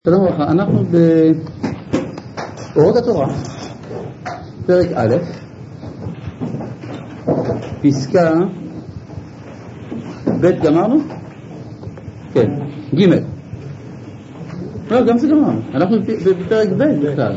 שלום וברכה, אנחנו באורות התורה, פרק א', פסקה ב' גמרנו? כן, ג' לא, גם זה גמרנו, אנחנו בפרק ב' בכלל.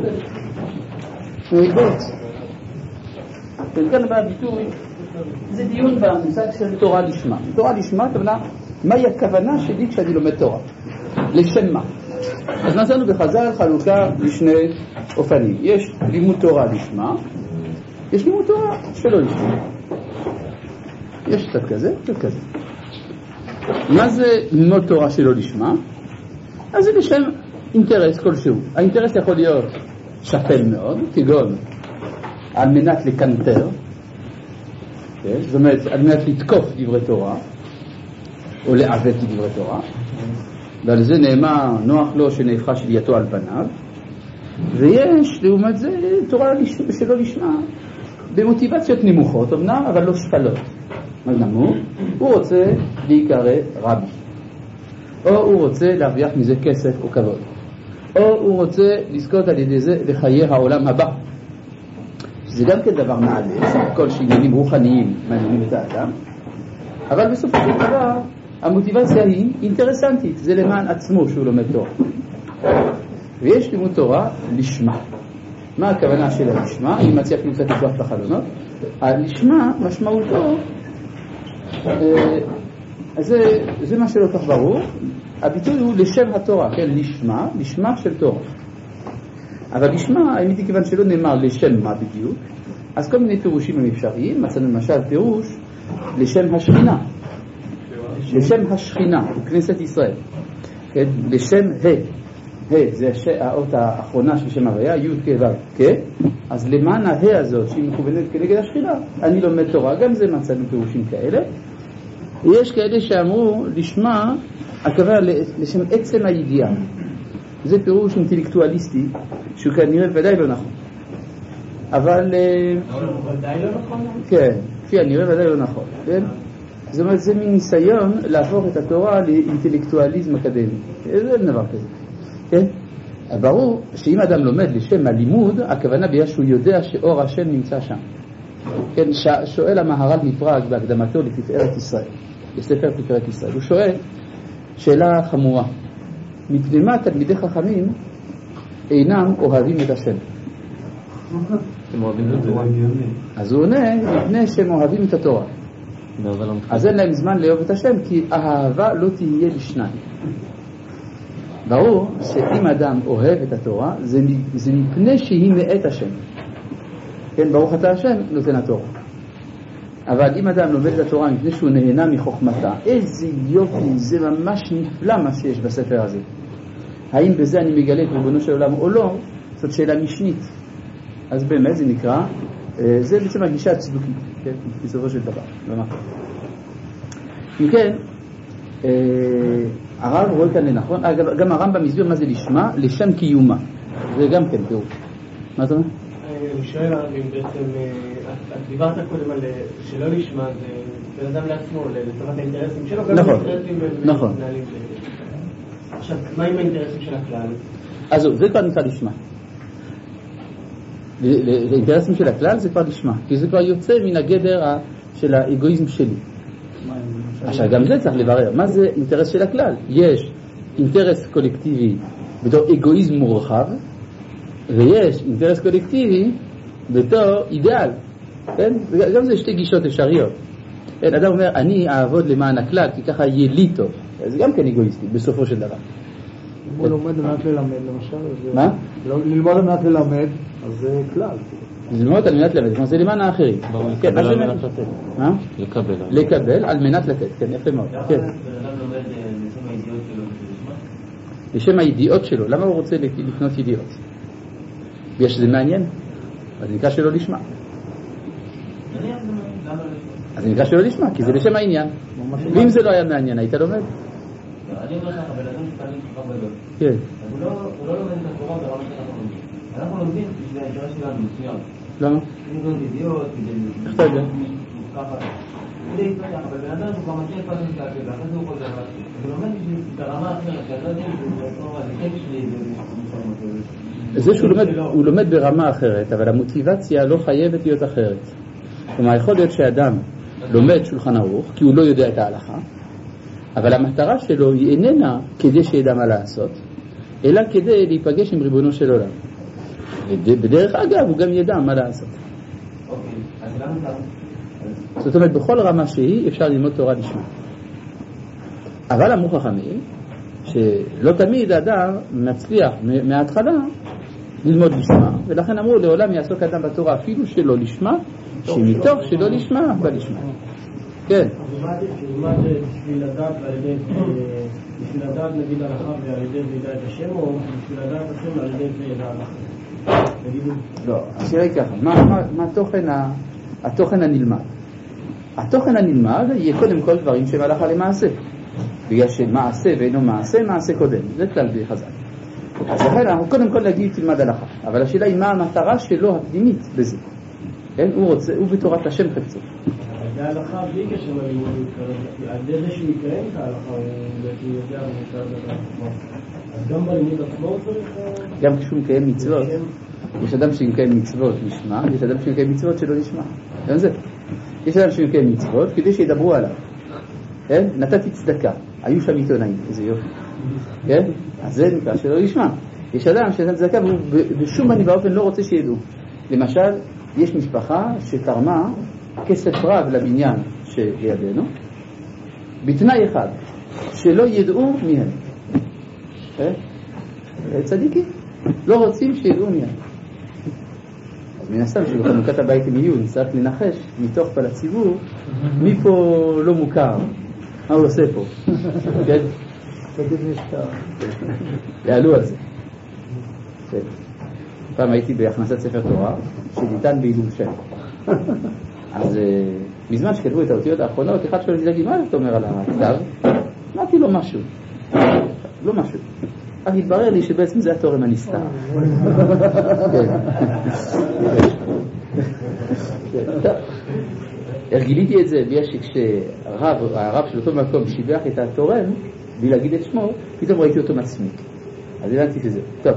פרק ב'. וכאן בא הביטוי, זה דיון במושג של תורה לשמה. תורה לשמה, מהי הכוונה שלי כשאני לומד תורה? לשם מה? אז מצאנו בחז"ל חלוקה לשני אופנים. יש לימוד תורה לשמה, יש לימוד תורה שלא לשמה. יש קצת כזה, קצת כזה. מה זה לימוד תורה שלא לשמה? אז זה לשם אינטרס כלשהו. האינטרס יכול להיות שפל מאוד, כגון על מנת לקנטר, זאת אומרת על מנת לתקוף דברי תורה או לעוות דברי תורה, ועל זה נאמר נוח לו שנהפכה שלייתו על פניו. ויש לעומת זה תורה שלא לשמה במוטיבציות נמוכות אמנם, אבל לא שפלות. מה נמוך? הוא רוצה להיקרא רבי, או הוא רוצה להרוויח מזה כסף או כבוד, או הוא רוצה לזכות על ידי זה לחיי העולם הבא, שזה גם כן דבר מעלה, סך הכל שעניינים רוחניים מעניינים את האדם, אבל בסופו של דבר המוטיבציה היא אינטרסנטית, זה למען עצמו שהוא לומד תורה. ויש לימוד תורה לשמה. מה הכוונה של הלשמה? אני מציע אפילו קצת לפתוח את החלונות. הלשמה משמעותו, זה מה שלא כך ברור, הביטוי הוא לשם התורה, כן? לשמה של תורה. אבל לשמה, האמת היא כיוון שלא נאמר לשם מה בדיוק, אז כל מיני פירושים הם אפשריים. מצאנו למשל פירוש לשם השכינה, לשם השכינה, כנסת ישראל, כן? לשם זה האות האחרונה של שם הוויה, י' כ' ו' כ', אז למען ה' הזאת שהיא מכוונת כנגד השכינה אני לומד תורה. גם זה מצאנו פירושים כאלה. יש כאלה שאמרו לשמה הכוונה לשם עצם הידיעה. זה פירוש אינטלקטואליסטי שהוא כנראה ודאי לא נכון, אבל ודאי לא נכון? כן, לפי הנראה ודאי לא נכון, כן? זאת אומרת, זה מין ניסיון להפוך את התורה לאינטלקטואליזם אקדמי. זה דבר כזה, כן? ברור שאם אדם לומד לשם הלימוד, הכוונה ביה שהוא יודע שאור השם נמצא שם. כן, שואל המהר"ל מפראג בהקדמתו לתפארת ישראל, לספר תפארת ישראל, הוא שואל שאלה חמורה: מפני מה תלמידי חכמים אינם אוהבים את השם? הם אוהבים את התורה. אז הוא עונה, מפני שהם אוהבים את התורה. אז אין להם זמן לאהוב את השם, כי האהבה לא תהיה לשניים. ברור שאם אדם אוהב את התורה, זה מפני שהיא מאת השם. כן, ברוך אתה השם נותן התורה. אבל אם אדם לומד את התורה מפני שהוא נהנה מחוכמתה, איזה יופי, זה ממש נפלא מה שיש בספר הזה. האם בזה אני מגלה את ריבונו של עולם או לא? זאת שאלה משנית. אז באמת זה נקרא, זה בעצם הגישה הצדוקית, כן? בסופו של דבר. אם כן, הרב רואה כאן לנכון, גם הרמב"ם מסביר מה זה לשמה, לשם קיומה. זה גם כן פירוש. מה אתה אומר? אני שואל אם בעצם, את דיברת קודם על שלא לשמה, זה בן אדם לעצמו, לטובת האינטרסים שלו, גם האינטרסים מנהלים. עכשיו, מה עם האינטרסים של הכלל? אז זה כבר נקרא לשמה. האינטרסים של הכלל זה כבר לשמה, כי זה כבר יוצא מן הגדר של האגואיזם שלי. עכשיו גם זה צריך לברר, מה זה אינטרס של הכלל? יש אינטרס קולקטיבי בתור אגואיזם מורחב, ויש אינטרס קולקטיבי בתור אידאל, כן? גם זה שתי גישות אפשריות. אדם אומר אני אעבוד למען הכלל כי ככה יהיה לי טוב, זה גם כן אגואיסטי בסופו של דבר. הוא לומד למעט ללמד למשל. מה? ללמוד למעט ללמד, אז זה כלל. ללמוד על מנת ללמד, זה למען האחרים. לקבל על מנת לתת. מה? לקבל על מנת לתת, כן, יפה מאוד. למה אדם לומד לשם הידיעות שלו לשמה? לשם הידיעות שלו, למה הוא רוצה לקנות ידיעות? בגלל שזה מעניין, אז נקרא שלא לשמה. אז נקרא שלא לשמה, כי זה לשם העניין. ואם זה לא היה מעניין, היית לומד? אני אומר לך, אבל אדם שתעלים כבר בגלל. כן. הוא לא לומד את התורה ברמה שאנחנו לומדים. אנחנו לומדים בשביל האינטרס שלנו מסוים. למה? אם זאת ידיעות, איך אתה יודע? להתפתח, אבל בן אדם הוא כבר מתחיל פעם להסתכל, ואחרי זה הוא חוזר, הוא לומד ברמה אחרת, שאתה לא יודע זה כן שלי, זה שהוא לומד ברמה אחרת, אבל המוטיבציה לא חייבת להיות אחרת. כלומר, יכול להיות שאדם לומד שולחן ערוך, כי הוא לא יודע את ההלכה, אבל המטרה שלו היא איננה כדי שידע מה לעשות, אלא כדי להיפגש עם ריבונו של עולם. ובדרך אגב הוא גם ידע מה לעשות. זאת אומרת, בכל רמה שהיא אפשר ללמוד תורה לשמה. אבל אמרו חכמים שלא תמיד האדם מצליח מההתחלה ללמוד לשמה, ולכן אמרו לעולם יעסוק אדם בתורה אפילו שלא לשמה, שמתוך שלא לשמה בלשמה. כן. תלמד בשביל לדעת בשביל לדעת נגיד הלכה ועל ידי וידע את השם, או בשביל לדעת השם על ידי וידע הלכה? לא, השאלה היא ככה, מה התוכן הנלמד? התוכן הנלמד יהיה קודם כל דברים שהם הלכה למעשה, בגלל שמעשה ואינו מעשה, מעשה קודם, זה כלל חזק. אז לכן אנחנו קודם כל נגיד תלמד הלכה, אבל השאלה היא מה המטרה שלו הפנימית בזה. כן? הוא בתורת השם חפצו. זה הלכה בלי קשר ללימוד, על ידי שהוא יקיים את ההלכה, הוא יודע אז גם בלימוד עצמו צריך... גם כשהוא מקיים מצוות, יש אדם שמקיים מצוות לשמה, יש אדם שמקיים מצוות שלא לשמה. גם זה. יש אדם שמקיים מצוות כדי שידברו עליו. כן? נתתי צדקה, היו שם עיתונאים, איזה יופי. כן? אז זה נקרא שלא לשמה. יש אדם שנתן צדקה והוא בשום פנים ואופן לא רוצה שידעו. למשל, יש משפחה שתרמה כסף רב לבניין שלידינו, בתנאי אחד, שלא ידעו מי הם. צדיקים, לא רוצים שידעו מי הם. אז מן הסתם שבחנוכת הבית הם יהיו, נצטרך לנחש מתוך כל הציבור, מי פה לא מוכר, מה הוא עושה פה? כן? יעלו על זה. פעם הייתי בהכנסת ספר תורה שניתן בעילום שם. אז בזמן שכתבו את האותיות האחרונות, אחד שואל לי, מה אתה אומר על הכתב? אמרתי לו משהו. לא משהו. אז התברר לי שבעצם זה התורם הנסתר. גיליתי את זה בגלל שכשהרב של אותו מקום שיבח את התורם, בלי להגיד את שמו, פתאום ראיתי אותו מסמיק. אז הבנתי שזה. טוב.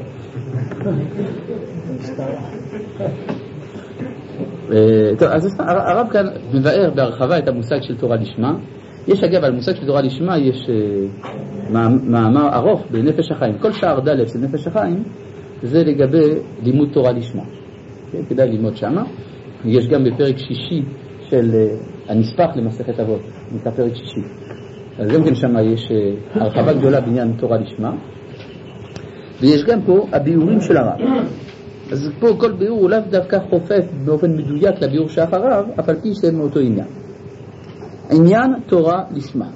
טוב, אז הרב כאן מבאר בהרחבה את המושג של תורה לשמה. יש אגב על המושג של תורה לשמה יש מאמר ארוך בנפש החיים. כל שער ד' של נפש החיים זה לגבי לימוד תורה לשמה. כדאי ללמוד שמה. יש גם בפרק שישי של הנספח למסכת אבות, נקרא פרק שישי. אז גם כן שמה יש הרחבה גדולה בעניין תורה לשמה. ויש גם פה הביאורים של הרב. אז פה כל ביאור הוא לאו דווקא חופף באופן מדויק לביאור שאחריו, אף על פי שזה מאותו עניין. עניין תורה לשמה.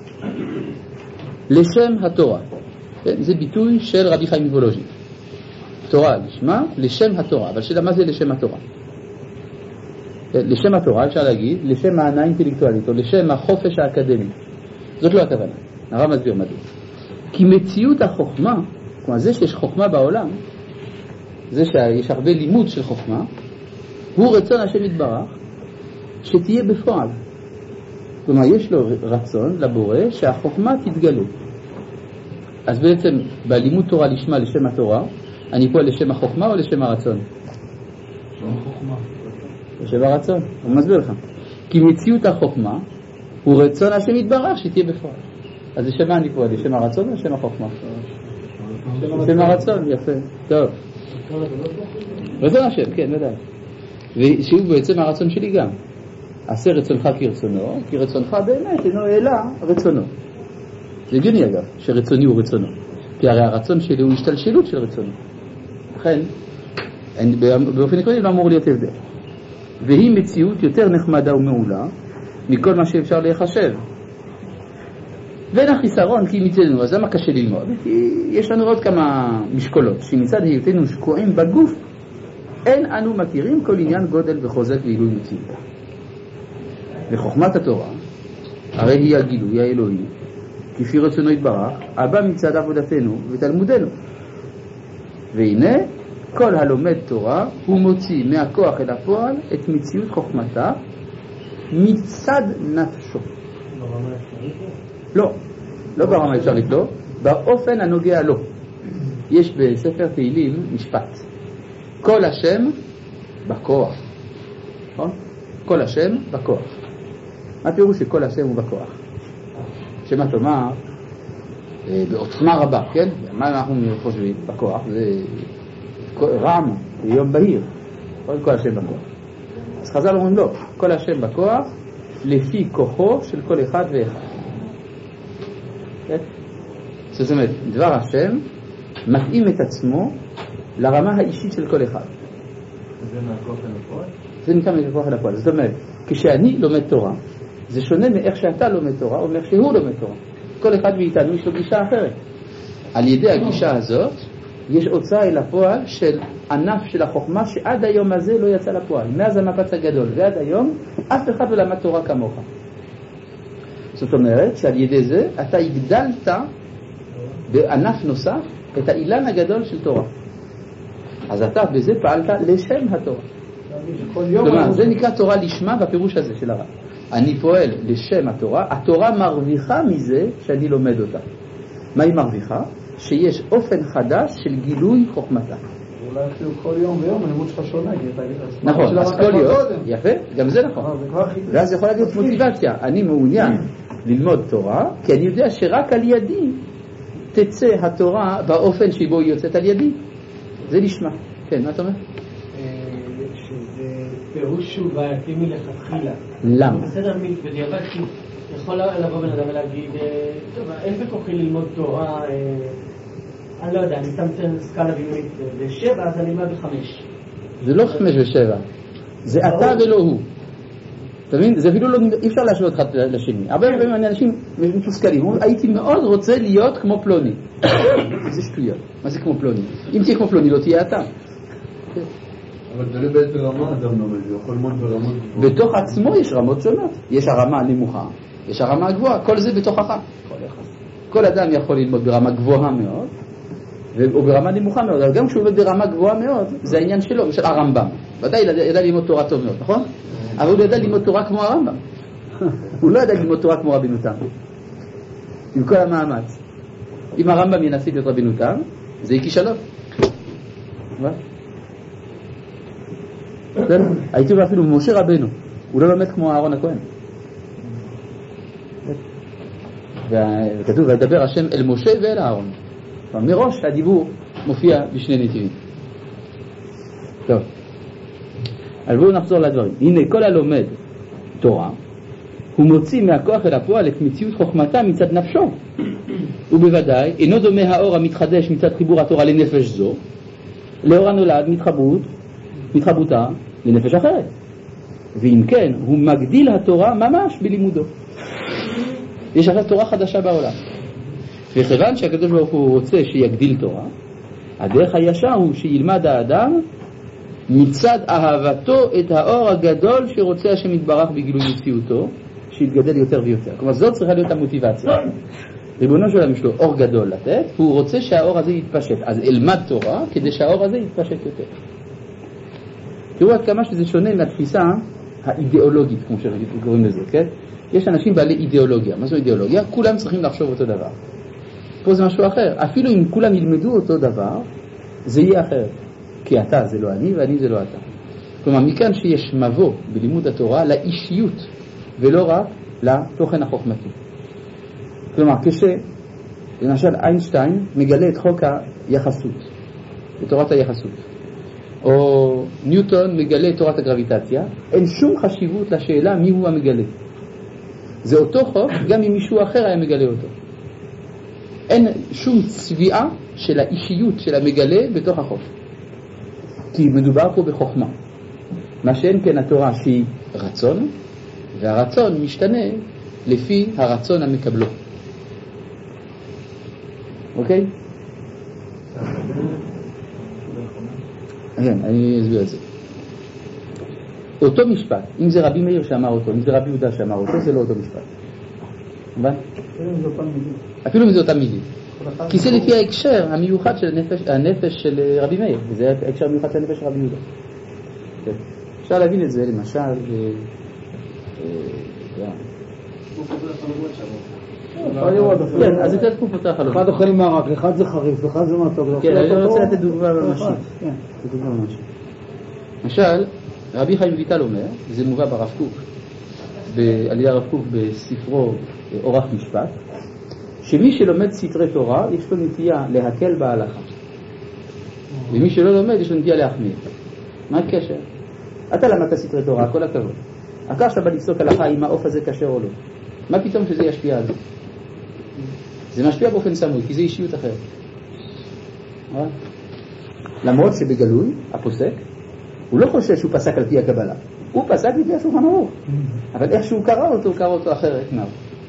לשם התורה. זה ביטוי של רבי חיים מוולוז'ין. תורה לשמה, לשם התורה. אבל שאלה מה זה לשם התורה? לשם התורה אפשר להגיד, לשם הענה האינטלקטואלית, או לשם החופש האקדמי. זאת לא הכוונה. הרב מסביר מדוע. כי מציאות החוכמה, כלומר זה שיש חוכמה בעולם, זה שיש הרבה לימוד של חוכמה, הוא רצון השם יתברך שתהיה בפועל. כלומר יש לו רצון לבורא שהחוכמה תתגלה. אז בעצם בלימוד תורה לשמה לשם התורה, אני פה לשם החוכמה או לשם הרצון? לשם הרצון, הוא מסביר לך. כי מציאות החוכמה הוא רצון השם יתברך שתהיה בפועל. אז לשם מה אני פה? לשם הרצון או לשם החוכמה? לשם הרצון, יפה, טוב. רצון השם, כן, ודאי. ושהוא בעצם הרצון שלי גם. עשה רצונך כרצונו, כי רצונך באמת אינו אלא רצונו. זה הגיוני אגב, שרצוני הוא רצונו. כי הרי הרצון שלי הוא השתלשלות של רצונו. לכן, באופן עקרוני לא אמור להיות הבדל. והיא מציאות יותר נחמדה ומעולה מכל מה שאפשר להיחשב. ואין החיסרון כי מצדנו, אז למה קשה ללמוד? כי יש לנו עוד כמה משקולות, שמצד היותנו שקועים בגוף, אין אנו מכירים כל עניין גודל וחוזק ועילוי מציאותה. וחוכמת התורה, הרי היא הגילוי האלוהי, כפי רצונו יתברך, הבא מצד עבודתנו ותלמודנו. והנה, כל הלומד תורה הוא מוציא מהכוח אל הפועל את מציאות חוכמתה, מצד נפשו. ברמה האפשרית? לא ברמה האפשרית, לא. באופן הנוגע לו. יש בספר תהילים משפט. כל השם בכוח. נכון? כל השם בכוח. מה פירוש שכל השם הוא בכוח? שמה תאמר, בעוצמה רבה, כן? מה אנחנו חושבים? בכוח זה רעם, זה יום בהיר. כל השם בכוח. אז חז"ל אומרים לא, כל השם בכוח לפי כוחו של כל אחד ואחד. כן? זאת אומרת, דבר השם מתאים את עצמו לרמה האישית של כל אחד. זה מהכוח אל הפועל? זה נקרא מהכוח אל הפועל. זאת אומרת, כשאני לומד תורה, זה שונה מאיך שאתה לומד תורה או מאיך שהוא לומד תורה. כל אחד מאיתנו יש לו גישה אחרת. על ידי הגישה הזאת יש הוצאה אל הפועל של ענף של החוכמה שעד היום הזה לא יצא לפועל. מאז המפץ הגדול ועד היום אף אחד לא למד תורה כמוך. זאת אומרת שעל ידי זה אתה הגדלת בענף נוסף את האילן הגדול של תורה. אז אתה בזה פעלת לשם התורה. כלומר, זה נקרא תורה לשמה בפירוש הזה של הרב. אני פועל לשם התורה, התורה מרוויחה מזה שאני לומד אותה. מה היא מרוויחה? שיש אופן חדש של גילוי חוכמתה. אולי אפילו כל יום ויום הלימוד שלך שונה. נכון, אז כל יום, יפה, גם זה נכון. ואז זה יכול להיות מוטיבציה. אני מעוניין ללמוד תורה, כי אני יודע שרק על ידי תצא התורה באופן שבו היא יוצאת על ידי. זה נשמע. כן, מה אתה אומר? שזה פירוש שהוא בעייתי מלכתחילה. למה? בסדר, בדיעבד, כי יכול לבוא בן אדם ולהגיד, טוב, אין בכוחי ללמוד תורה, אני לא יודע, אני שם סקאלה בינונית ב7, אז אני אלמד ב5. זה לא 5 ו7, זה אתה ולא הוא. אתה מבין? זה אפילו לא, אי אפשר להשוות אחד לשני. הרבה פעמים אנשים מתוסכלים, הייתי מאוד רוצה להיות כמו פלוני. זה שטויות. מה זה כמו פלוני? אם תהיה כמו פלוני לא תהיה אתה. אבל תלוי באיזה רמה אדם לומד, זה יכול ללמוד ברמות גבוהות. בתוך עצמו יש רמות שונות. יש הרמה הנמוכה, יש הרמה הגבוהה, כל זה בתוכך. כל אדם יכול ללמוד ברמה גבוהה מאוד, או ברמה נמוכה מאוד, אבל גם כשהוא לומד ברמה גבוהה מאוד, זה העניין שלו, של הרמב"ם. ודאי ידע ללמוד תורה טוב מאוד, נכון? אבל הוא לא ידע ללמוד תורה כמו הרמב"ם. הוא לא ידע ללמוד תורה כמו רבינו תם. עם כל המאמץ. אם הרמב"ם ינסה להיות רבינו תם, זה יהיה כישלון. מה? הייתי אומר אפילו משה רבנו, הוא לא לומד כמו אהרון הכהן. וכתוב, וידבר השם אל משה ואל אהרון. מראש הדיבור מופיע בשני נתיבים. טוב, אז בואו נחזור לדברים. הנה, כל הלומד תורה, הוא מוציא מהכוח אל הפועל את מציאות חוכמתה מצד נפשו. ובוודאי, אינו דומה האור המתחדש מצד חיבור התורה לנפש זו, לאור הנולד מתחבותה לנפש אחרת. ואם כן, הוא מגדיל התורה ממש בלימודו. יש עכשיו תורה חדשה בעולם. וכיוון שהקדוש ברוך הוא רוצה שיגדיל תורה, הדרך הישר הוא שילמד האדם מצד אהבתו את האור הגדול שרוצה השם יתברך בגילוי מציאותו, שיתגדל יותר ויותר. כלומר, זאת צריכה להיות המוטיבציה. ריבונו של עולם יש לו אור גדול לתת, והוא רוצה שהאור הזה יתפשט. אז אלמד תורה כדי שהאור הזה יתפשט יותר. תראו עד כמה שזה שונה מהתפיסה האידיאולוגית, כמו שקוראים לזה, כן? יש אנשים בעלי אידיאולוגיה. מה זו אידיאולוגיה? כולם צריכים לחשוב אותו דבר. פה זה משהו אחר. אפילו אם כולם ילמדו אותו דבר, זה יהיה אחר. כי אתה זה לא אני ואני זה לא אתה. כלומר, מכאן שיש מבוא בלימוד התורה לאישיות, ולא רק לתוכן החוכמתי. כלומר, למשל איינשטיין מגלה את חוק היחסות, את תורת היחסות. או ניוטון מגלה את תורת הגרביטציה, אין שום חשיבות לשאלה מי הוא המגלה. זה אותו חוק, גם אם מישהו אחר היה מגלה אותו. אין שום צביעה של האישיות של המגלה בתוך החוק. כי מדובר פה בחוכמה. מה שאין כן התורה שהיא רצון, והרצון משתנה לפי הרצון המקבלו. אוקיי? כן, אני אסביר את זה. אותו משפט, אם זה רבי מאיר שאמר אותו, אם זה רבי יהודה שאמר אותו, זה לא אותו משפט. הבנת? אפילו אם זה אותם מילים. כי זה לפי ההקשר המיוחד של הנפש של רבי מאיר, וזה ההקשר המיוחד של הנפש של רבי יהודה. אפשר להבין את זה למשל כן, אז יותר תקופות החלומות. אחד אוכל מרק, אחד זה חריף, אחד זה מתוק. כן, אני רוצה לתת דוגמה ממשית. למשל, רבי חיים ויטל אומר, זה מובא ברב קוק, על ידי הרב קוק בספרו אורח משפט, שמי שלומד סתרי תורה יש לו נטייה להקל בהלכה, ומי שלא לומד יש לו נטייה להחמיר. מה הקשר? אתה למדת סתרי תורה, כל הכבוד. אחר שאתה בא לפסוק הלכה אם העוף הזה כשר או לא, מה פתאום שזה ישפיע על זה? זה משפיע באופן סמוי, כי זה אישיות אחרת. למרות שבגלוי, הפוסק, הוא לא חושב שהוא פסק על פי הקבלה, הוא פסק לפי השולחן ערוך, אבל איך שהוא קרא אותו, הוא קרא אותו אחרת מאוד.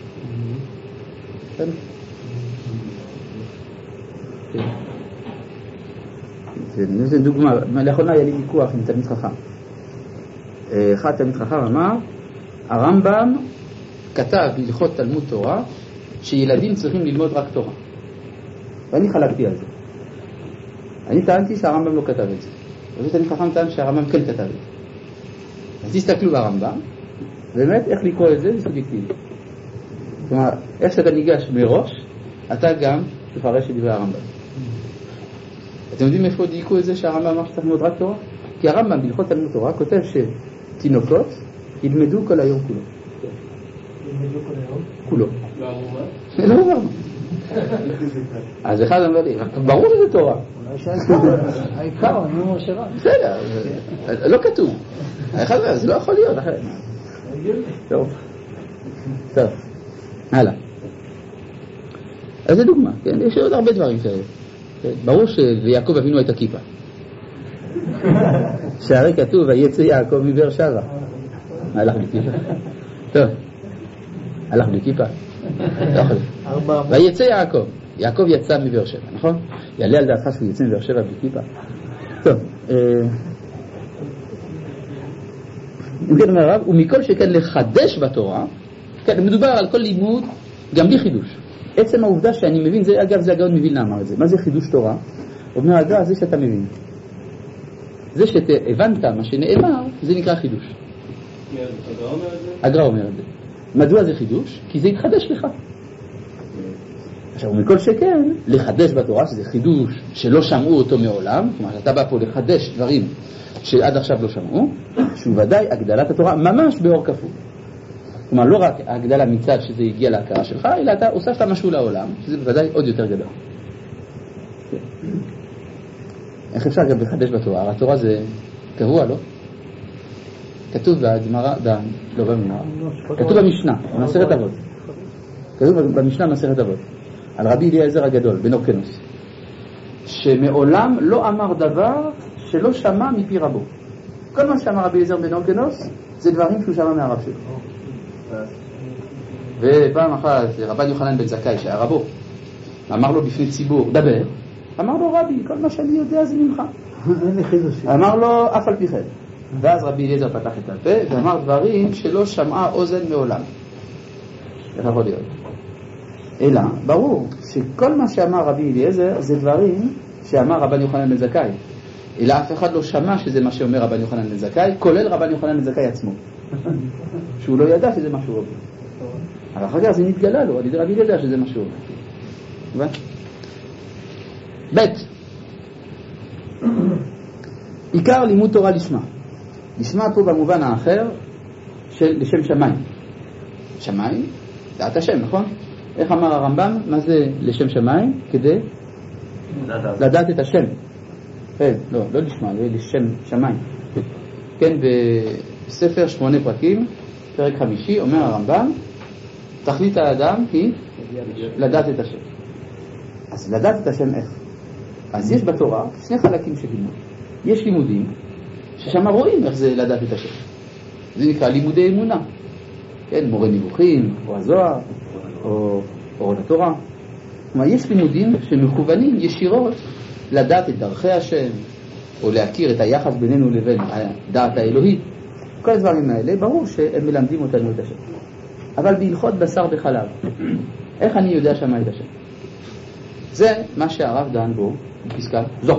זה דוגמה, לאחרונה היה לי ויכוח עם תלמיד חכם. אחד תלמיד חכם אמר, הרמב"ם כתב בהלכות תלמוד תורה שילדים צריכים ללמוד רק תורה, ואני חלקתי על זה. אני טענתי שהרמב"ם לא כתב את זה, וזה תלמיד חכם טען שהרמב"ם כן כתב את זה. אז תסתכלו ברמב"ם, באמת איך לקרוא את זה זה סובייקטיבי. כלומר, איך שאתה ניגש מראש, אתה גם תפרש את דברי הרמב"ם. אתם יודעים איפה דייקו את זה שהרמב"ם אמר שצריך ללמוד רק תורה? כי הרמב"ם בהלכות תלמוד תורה כותב שתינוקות ילמדו כל היום כולו. ילמדו כל היום? כולו. לא אמרו מה? לא אמרו. אז אחד אמר לי, ברור שזה תורה. העיקר, אני אומר שרק. בסדר, לא כתוב. אחד אומר, זה לא יכול להיות אחרת. טוב. טוב. הלאה. אז זה דוגמה, כן? יש עוד הרבה דברים כאלה. ברור שליעקב אבינו הייתה כיפה. שהרי כתוב, ויצא יעקב מבאר שבע. הלך בלי כיפה. טוב. הלך בלי כיפה. לא יכול. ויצא יעקב. יעקב יצא מבאר שבע, נכון? יעלה על דעתך שהוא יצא מבאר שבע בלי כיפה. טוב. אם כן אומר הרב, ומכל שכן לחדש בתורה, כן, מדובר על כל לימוד, גם בלי חידוש. עצם העובדה שאני מבין, זה, אגב, זה הגאון מווילנה אמר את זה. מה זה חידוש תורה? אומר, אגב, זה שאתה מבין. זה שהבנת מה שנאמר, זה נקרא חידוש. הגר"א אומר את זה. מדוע זה חידוש? כי זה יתחדש לך. עכשיו, ומכל שכן, לחדש בתורה, שזה חידוש שלא שמעו אותו מעולם, כלומר, אתה בא פה לחדש דברים שעד עכשיו לא שמעו, שהוא ודאי הגדלת התורה ממש באור כפול. כלומר, לא רק ההגדלה מצד שזה הגיע להכרה שלך, אלא אתה הוספת משהו לעולם, שזה בוודאי עוד יותר גדול. איך אפשר גם לחדש בתורה? התורה זה קבוע, לא? כתוב בגמרא, לא בגמרא, כתוב במשנה, במסכת אבות. כתוב במשנה במסכת אבות, על רבי אליעזר הגדול, בן אורקנוס, שמעולם לא אמר דבר שלא שמע מפי רבו. כל מה שאמר רבי אליעזר בן אורקנוס, זה דברים שהוא שמע מהרב שלו. ופעם אחת רבן יוחנן בן זכאי שהיה רבו אמר לו בפני ציבור דבר, אמר לו רבי כל מה שאני יודע זה ממך. אמר לו אף על פי כן. ואז רבי אליעזר פתח את הפה ואמר דברים שלא שמעה אוזן מעולם. איך יכול להיות? אלא ברור שכל מה שאמר רבי אליעזר זה דברים שאמר רבן יוחנן בן זכאי, אלא אף אחד לא שמע שזה מה שאומר רבן יוחנן בן זכאי, כולל רבן יוחנן בן זכאי עצמו, שהוא לא ידע שזה מה שהוא אומר. אבל אחר כך זה נתגלה לו, על ידי רבי אליעזר שזה מה שהוא אומר. ב' עיקר לימוד תורה לשמה. לשמה פה במובן האחר של לשם שמיים. שמיים, דעת השם, נכון? איך אמר הרמב"ם? מה זה לשם שמיים? כדי לדעת את השם. לא לשמה, זה לשם שמיים. כן, בספר 8 פרקים, פרק 5, אומר הרמב"ם, תכלית האדם היא לדעת את השם. אז לדעת את השם איך? אז יש בתורה שני חלקים של לימוד. יש לימודים ששם רואים איך זה לדעת את השם. זה נקרא לימודי אמונה. כן, מורה נבוכים, או הזוהר, או אורות התורה. כלומר, יש לימודים שמכוונים ישירות לדעת את דרכי השם, או להכיר את היחס בינינו לבין הדעת האלוהית. כל הדברים האלה, ברור שהם מלמדים אותנו את השם. אבל בהלכות בשר וחלב, איך אני יודע שמה את השם? זה מה שהרב דן בו בפסקה זו.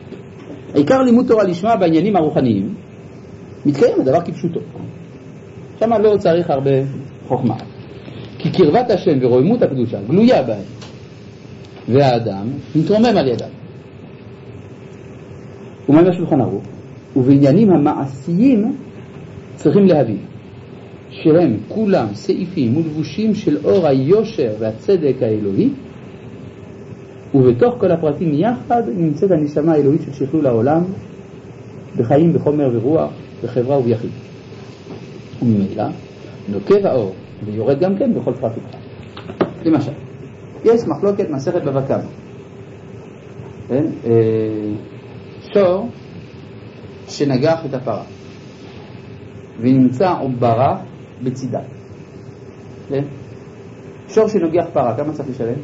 העיקר לימוד תורה לשמה בעניינים הרוחניים מתקיים הדבר כפשוטו. שם לא צריך הרבה חוכמה. כי קרבת השם ורוממות הקדושה גלויה בהם, והאדם מתרומם על ידם. ומה מהשולחן ערוך? ובעניינים המעשיים צריכים להבין שהם כולם סעיפים ולבושים של אור היושר והצדק האלוהי, ובתוך כל הפרטים יחד נמצאת הנשמה האלוהית של שכלול העולם בחיים, בחומר ורוח, בחברה וביחיד. וממילא נוקב האור ויורד גם כן בכל פרט ופרט. למשל, יש מחלוקת מסכת בבא קמא, כן? שור שנגח את הפרה ונמצא עוברה בצידה, כן? שור שנוגח פרה, כמה צריך לשלם?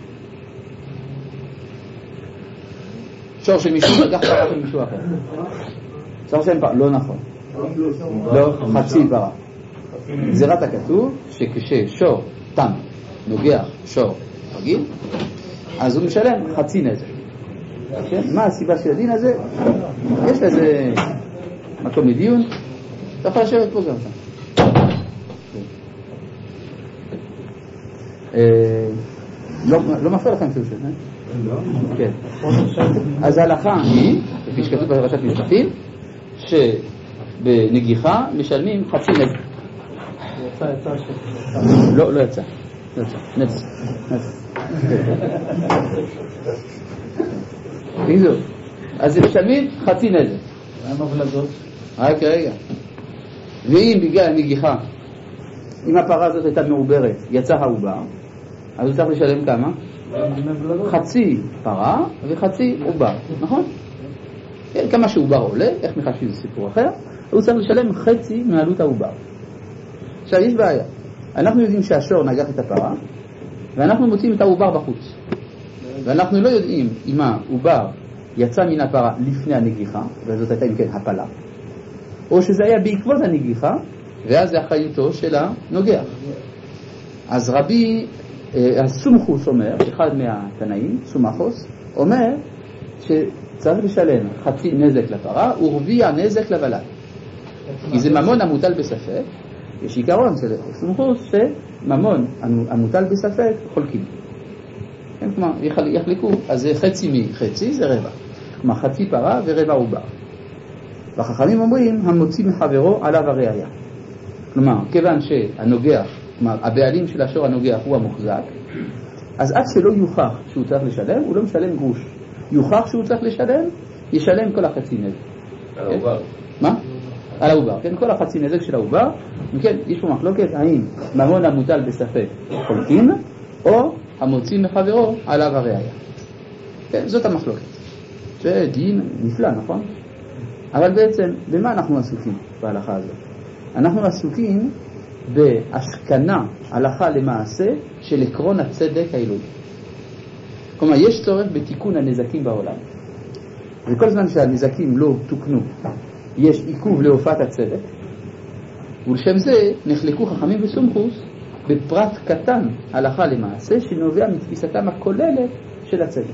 שור של מישהו נגח פרה של מישהו אחר, שור של פרה, לא נכון, לא, חצי פרה. גזירת הכתוב שכששור תם נוגח שור רגיל, אז הוא משלם חצי נזק. מה הסיבה של הדין הזה? יש לזה מקום לדיון, אתה יכול לשבת פה גם לא מפריע לכם שוב שנה? כן. אז ההלכה היא, כפי שכתוב בפרשת משפטים, שבנגיחה משלמים חצי נזק. לא יצא. נץ. אז זה משלמים חצי נזק. מה עם הבלדות? רק רגע. ואם בגלל נגיחה, אם הפרה הזאת הייתה מעוברת, יצא העובר, אז הוא צריך לשלם כמה? חצי פרה וחצי עובר, נכון? כמה שעובר עולה, איך מחשבים זה סיפור אחר, הוא צריך לשלם חצי מעלות העובר. עכשיו יש בעיה, אנחנו יודעים שהשור נגח את הפרה ואנחנו מוצאים את העובר בחוץ, ואנחנו לא יודעים אם העובר יצא מן הפרה לפני הנגיחה, וזאת הייתה אם כן הפלה, או שזה היה בעקבות הנגיחה ואז זה אחריותו של הנוגח. אז רבי הסומכוס אומר, אחד מהתנאים, סומכוס, אומר שצריך לשלם חצי נזק לפרה ורביע נזק לבלד, כי זה ממון המוטל בספק. יש עיקרון של סומכוס שממון המוטל בספק חולקים, כלומר יחלקו, אז זה חצי מחצי, זה רבע, כלומר חצי פרה ורבע עובר. והחכמים אומרים המוציא מחברו עליו הראיה, כלומר כיוון שהנוגח, כלומר הבעלים של השור הנוגח הוא המוחזק, אז עד שלא יוכח שהוא צריך לשלם, הוא לא משלם גרוש. יוכח שהוא צריך לשלם, ישלם כל החצי נזק. על העובר. מה? על העובר, כן? כל החצי נזק של העובר. וכן, יש פה מחלוקת האם ממון המוטל בספק חולקים, או המוציא מחברו עליו הראיה. כן, זאת המחלוקת. זה דין נפלא, נכון? אבל בעצם, במה אנחנו עסוקים בהלכה הזאת? אנחנו עסוקים בהשכנה הלכה למעשה של עקרון הצדק האלוהי. כלומר, יש צורך בתיקון הנזקים בעולם. וכל זמן שהנזקים לא תוקנו, יש עיכוב להופעת הצדק, ולשם זה נחלקו חכמים וסומכוס בפרט קטן הלכה למעשה שנובע מתפיסתם הכוללת של הצדק.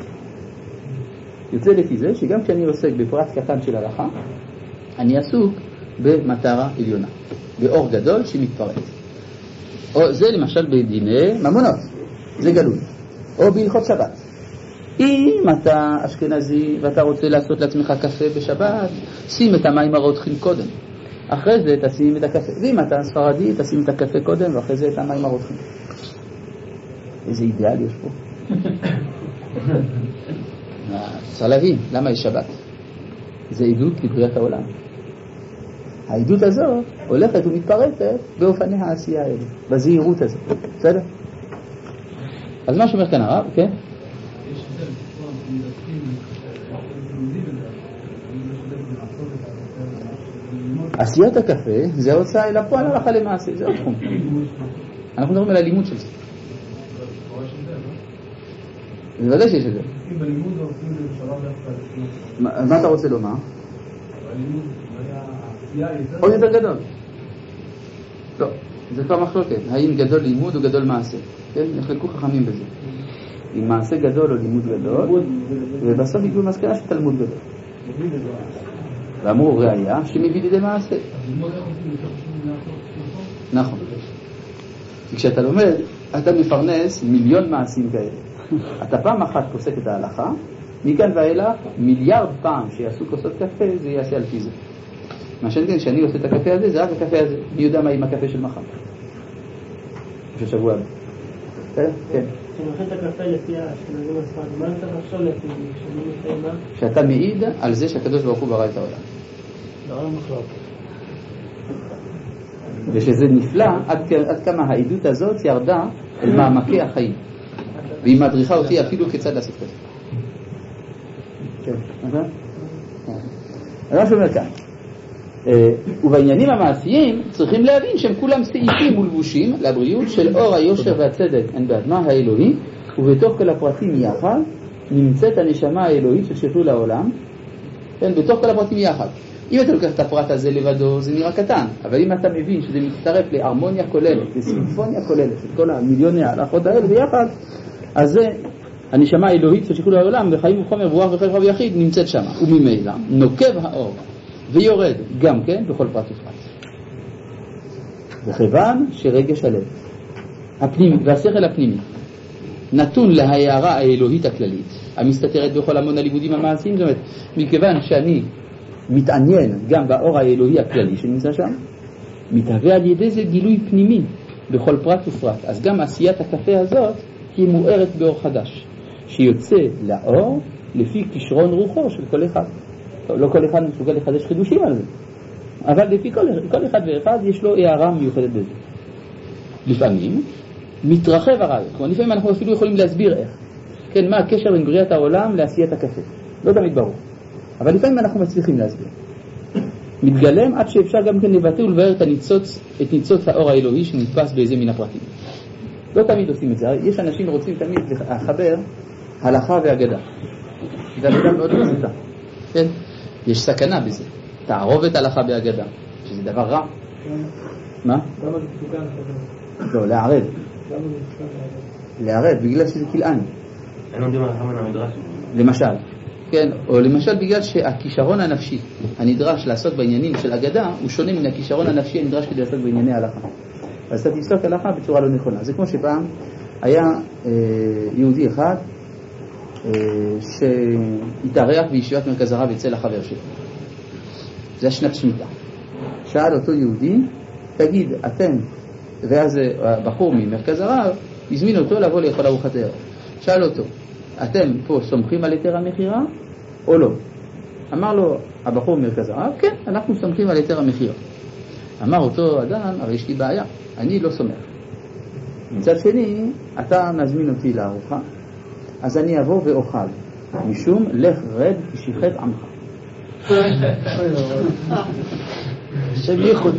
יוצא לפי זה שגם כשאני עוסק בפרט קטן של הלכה, אני עסוק במטרה עליונה, באור גדול שמתפרט. או זה למשל בדיני ממונות, זה גלוי. או בהלכות שבת. אם אתה אשכנזי ואתה רוצה לעשות לעצמך קפה בשבת, שים את המים הרותחים קודם, אחרי זה תשים את הקפה. ואם אתה ספרדי, תשים את הקפה קודם ואחרי זה את המים הרותחים. איזה אידיאל יש פה. צריך להבין, למה יש שבת? זה עדות לבריאת העולם. העדות הזאת הולכת ומתפרטת באופני העשייה האלה, בזהירות הזאת. בסדר? אז מה שאומר כאן הרב, כן? עשיית הקפה זה ההוצאה אל הפועל הלכה למעשה, זה התחום. אנחנו מדברים על הלימוד של זה. זה ודאי שיש את זה. מה אתה רוצה לומר? עוד יותר גדול. לא, זה כבר מחלוקת. האם גדול לימוד או גדול מעשה? כן? נחלקו חכמים בזה. אם מעשה גדול או לימוד גדול, ובסוף הגיעו מסקנה שתלמוד גדול. ואמרו ראיה שמביא לידי מעשה. נכון. כשאתה לומד, אתה מפרנס מיליון מעשים כאלה. אתה פעם אחת פוסק את ההלכה, מכאן ואילך, מיליארד פעם שיעשו כוסות קפה, זה יעשה על פי זה. מה שאני עושה את הקפה הזה, זה רק הקפה הזה. מי יודע מה עם הקפה של מחר? של שבוע הבא. כן? כן. כשאני אוכל את הקפה לפי האשכנזים הספרדים, מה אני צריך לחשוב לפי כשאני מסיים מה? שאתה מעיד על זה שהקדוש ברוך הוא ברא את העולם. לא מחלוק. ושזה נפלא עד כמה העדות הזאת ירדה אל מעמקי החיים. והיא מדריכה אותי אפילו כיצד לעשות כזה. כן, נכון? אני לא שאומר כאן. ובעניינים המעשיים צריכים להבין שהם כולם סעיפים ולבושים לבריאות של אור היושר והצדק אין באדמה האלוהי, ובתוך כל הפרטים יחד נמצאת הנשמה האלוהית ששייכו לעולם, כן, בתוך כל הפרטים יחד. אם אתה לוקח את הפרט הזה לבדו זה נראה קטן, אבל אם אתה מבין שזה מצטרף להרמוניה כוללת, לסימפוניה כוללת של כל המיליוני ההלכות האלה ביחד, אז זה הנשמה האלוהית ששייכו לעולם בחיים וחומר ורוח וחלק ויחיד נמצאת שם, וממילא נוקב האור ויורד גם כן בכל פרט ופרט. וכיוון שרגש הלב הפנימי והשכל הפנימי נתון להערה האלוהית הכללית המסתתרת בכל המון הלימודים המעשיים, זאת אומרת, מכיוון שאני מתעניין גם באור האלוהי הכללי שנמצא שם, מתהווה על ידי זה גילוי פנימי בכל פרט ופרט. אז גם עשיית הקפה הזאת היא מוארת באור חדש שיוצא לאור לפי כישרון רוחו של כל אחד. לא כל אחד מסוגל לחדש חידושים על זה, אבל לפי כל אחד ואחד יש לו הערה מיוחדת בזה. לפעמים מתרחב הרעיון, כלומר לפעמים אנחנו אפילו יכולים להסביר איך, כן, מה הקשר בין בריאת העולם לעשיית הקפה, לא תמיד ברור, אבל לפעמים אנחנו מצליחים להסביר. מתגלם עד שאפשר גם כן לבטא ולבאר את ניצוץ האור האלוהי שנתפס באיזה מן הפרטים. לא תמיד עושים את זה, יש אנשים רוצים תמיד לחבר הלכה והגדה, זה עבודה מאוד פשוטה, כן? יש סכנה בזה, תערובת הלכה בהגדה, שזה דבר רע. מה? למה זה תוקן? לא, לערב. לערב, בגלל שזה כלאן. אין עומדים הלכה מן המדרש. למשל, כן, או למשל בגלל שהכישרון הנפשי הנדרש לעסוק בעניינים של אגדה הוא שונה מן הכישרון הנפשי הנדרש כדי לעסוק בענייני הלכה. אז אתה תעסוק הלכה בצורה לא נכונה. זה כמו שפעם היה יהודי אחד שהתארח בישיבת מרכז הרב אצל החבר שלו. זה השנת שמיטה. שאל אותו יהודי, תגיד, אתם, ואז הבחור ממרכז הרב הזמין אותו לבוא לאכול ארוחת ערב. שאל אותו, אתם פה סומכים על היתר המכירה או לא? אמר לו הבחור ממרכז הרב, כן, אנחנו סומכים על היתר המכירה. אמר אותו אדם, אבל יש לי בעיה, אני לא סומך. מצד שני, אתה מזמין אותי לארוחה, אז אני אבוא ואוכל, משום לך רד כשחט עמך. שם ייחוד.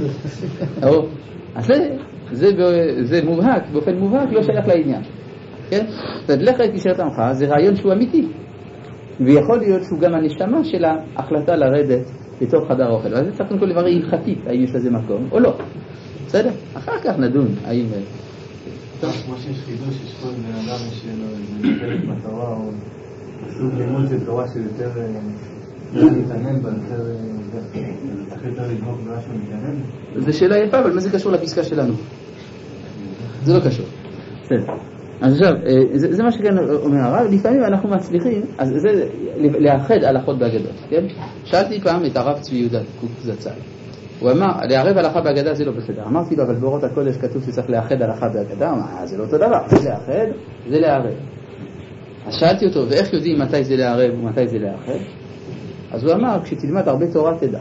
זה מובהק, באופן מובהק לא שייך לעניין. כן? אז לך רד כשחט עמך זה רעיון שהוא אמיתי, ויכול להיות שהוא גם הנשמה של ההחלטה לרדת לתוך חדר האוכל. אז זה צריך קודם כל לברר הלכתית, האם יש לזה מקום או לא. בסדר? אחר כך נדון האם... טוב, כמו שיש חידוש, יש כל בן אדם יש חלק מהתורה או סוג לימוד של תורה שיותר להתעניין בה, יותר לגמור במשהו מתעניין. זו שאלה יפה, אבל מה זה קשור לפסקה שלנו? זה לא קשור. בסדר. אז עכשיו, זה מה שכאן אומר הרב, לפעמים אנחנו מצליחים, אז זה לאחד הלכות באגדות, כן? שאלתי פעם את הרב צבי יהודה קוק זצ"ל. הוא אמר, לערב הלכה בהגדה זה לא בסדר. אמרתי לו, אבל באורות הקודש כתוב שצריך לאחד הלכה בהגדה. הוא אמר, זה לא אותו דבר, זה לאחד, זה לערב. אז שאלתי אותו, ואיך יודעים מתי זה לערב ומתי זה לאחד? אז הוא אמר, כשתלמד הרבה תורה תדע.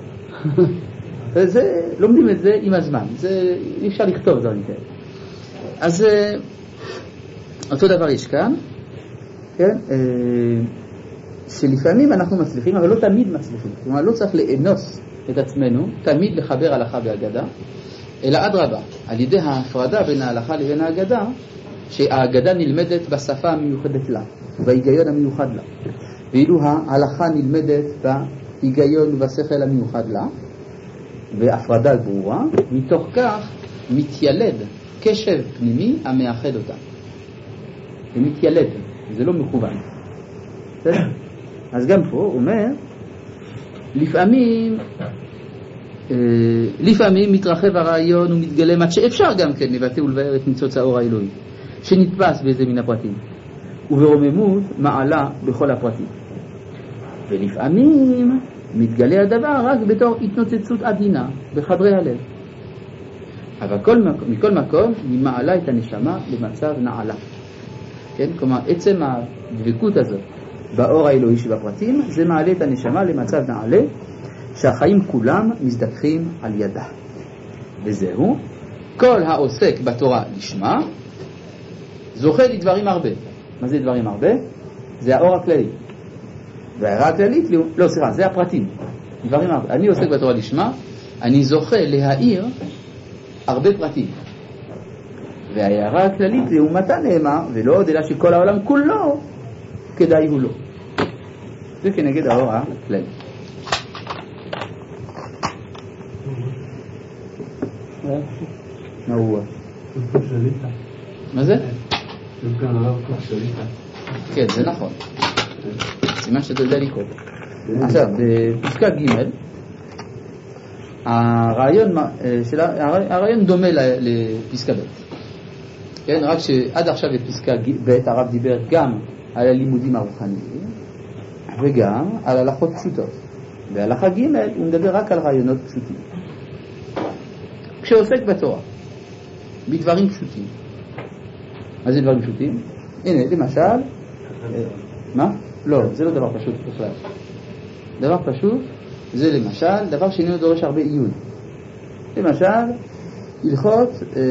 לומדים את זה עם הזמן, אי אפשר לכתוב דברים כאלה. אז אותו דבר יש כאן, כן? שלפעמים אנחנו מצליחים, אבל לא תמיד מצליחים. כלומר, לא צריך לאנוס את עצמנו, תמיד לחבר הלכה בהגדה, אלא אדרבה, על ידי ההפרדה בין ההלכה לבין ההגדה, שההגדה נלמדת בשפה המיוחדת לה, בהיגיון המיוחד לה. ואילו ההלכה נלמדת בהיגיון ובשכל המיוחד לה, והפרדה ברורה, מתוך כך מתיילד קשב פנימי המאחד אותה. זה מתיילד, זה לא מכוון. אז גם פה הוא אומר, לפעמים לפעמים מתרחב הרעיון ומתגלם עד שאפשר גם כן לבטא ולבאר את ניצוץ האור האלוהי שנתפס באיזה מן הפרטים, וברוממות מעלה בכל הפרטים. ולפעמים מתגלה הדבר רק בתור התנוצצות עדינה בחדרי הלב, אבל מכל מקום היא מעלה את הנשמה למצב נעלה. כן? כלומר עצם הדבקות הזאת באור האלוהי שבפרטים זה מעלה את הנשמה למצב נעלה שהחיים כולם מזדככים על ידה. וזהו, כל העוסק בתורה לשמה זוכה לדברים הרבה. מה זה דברים הרבה? זה האור הכללי. וההערה הכללית, לא סליחה, זה הפרטים. דברים הרבה. אני עוסק בתורה לשמה, אני זוכה להאיר הרבה פרטים. וההערה הכללית לעומתה נאמר, ולא עוד אלא שכל העולם כולו כדאי הוא לא. זה כנגד האור הכללי. מה הוא? מה זה? כן, זה נכון. סימן שאתה יודע לקרוא. עכשיו, בפסקה ג' הרעיון דומה לפסקה ב'. כן, רק שעד עכשיו בפסקה ב' הרב דיבר גם על הלימודים הרוחניים וגם על הלכות פשוטות. בהלכה ג' הוא מדבר רק על רעיונות פשוטים. כשעוסק בתורה בדברים פשוטים, מה זה דברים פשוטים? הנה, למשל, מה? לא, זה לא דבר פשוט בכלל. דבר פשוט זה למשל דבר שאיננו דורש הרבה עיון. למשל, הלכות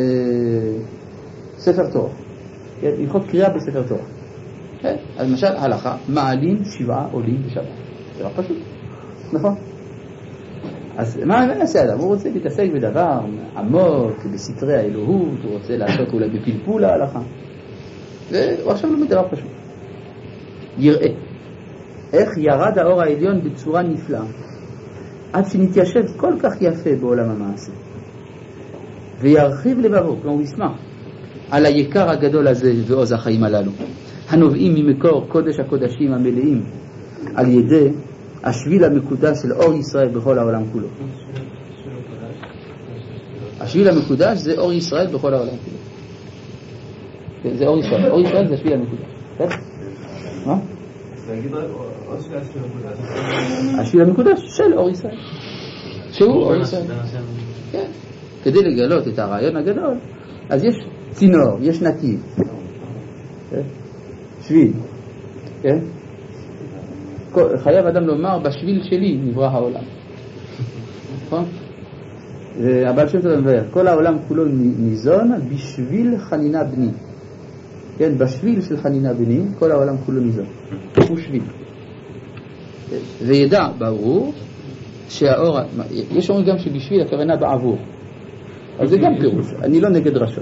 ספר תורה, הלכות קריאה בספר תורה. אז למשל, הלכה, מעלים 7 עולים בשבת. דבר פשוט, נכון? אז מה נעשה אדם? הוא רוצה להתעסק בדבר עמוק, בסתרי האלוהות, הוא רוצה לעשות אולי בפלפול ההלכה. והוא עכשיו לומד דבר פשוט. יראה איך ירד האור העליון בצורה נפלאה עד שנתיישב כל כך יפה בעולם המעשה, וירחיב לבבו, כלומר הוא ישמח על היקר הגדול הזה ועוז החיים הללו הנובעים ממקור קודש הקודשים המלאים על ידי השביל המקודש של אור ישראל בכל העולם כולו. השביל המקודש זה אור ישראל בכל העולם כולו. זה אור ישראל, אור ישראל זה השביל המקודש. מה? השביל המקודש של אור ישראל, שהוא אור ישראל. כן. כדי לגלות את הרעיון הגדול אז יש צינור, יש נתיב, שביל, כן? חייב אדם לומר בשביל שלי נברא העולם, נכון? והבעל שם טוב מבאר כל העולם כולו ניזון בשביל חנינה בני, כן? בשביל של חנינה בני כל העולם כולו ניזון, הוא שביל. וידע ברור שהאור, יש אומרים גם שבשביל הכוונה בעבור, אז זה גם פירוש, אני לא נגד רשות.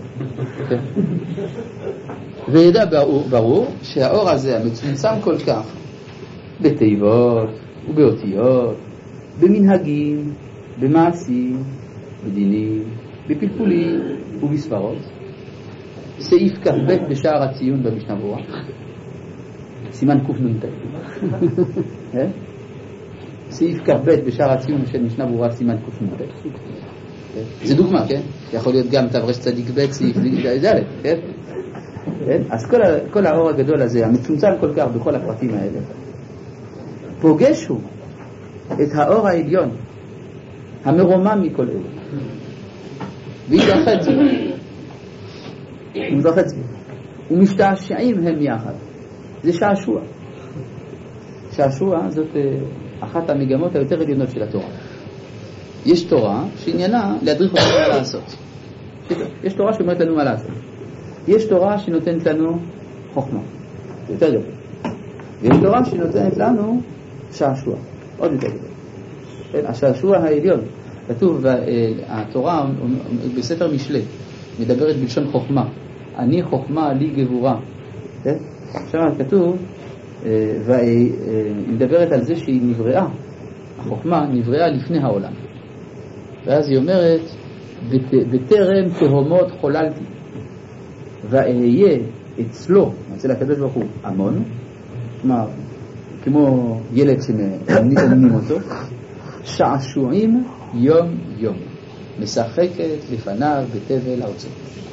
וידע ברור שהאור הזה המצומצם כל כך בתיבות ובאותיות, במנהגים, במעשים, בדינים, בפלפולים ובספרות. סעיף כ"ב בשער הציון במשנה ברורה, סימן קנ"ט. סעיף כ"ב בשער הציון של משנה ברורה, סימן קנ"ט. זה דוגמה, כן? יכול להיות גם תברש צדיק ב' סעיף ד', כן? אז כל האור הגדול הזה, המצומצם כל כך בכל הפרטים האלה, פוגש הוא את האור העליון המרומם מכל אלה והתרחץ בו ומשתעשעים הם יחד. זה שעשוע. שעשוע זאת אחת המגמות היותר עליונות של התורה. יש תורה שעניינה להדריך אותנו מה לעשות. יש תורה שאומרת לנו מה לעשות. יש תורה שנותנת לנו חוכמה, יותר גדול. ויש תורה שנותנת לנו שעשוע, עוד יותר גדול. השעשוע העליון, כתוב התורה בספר משלי, מדברת בלשון חוכמה. אני חוכמה לי גבורה. עכשיו כתוב, מדברת על זה שהיא נבראה. החוכמה נבראה לפני העולם. ואז היא אומרת, בטרם תהומות חוללתי, ואהיה אצלו, אצל הקדוש ברוך הוא, המון, כמו ילד שמאמנים אותו, שעשועים יום יום, משחקת לפניו בתבל האוצר.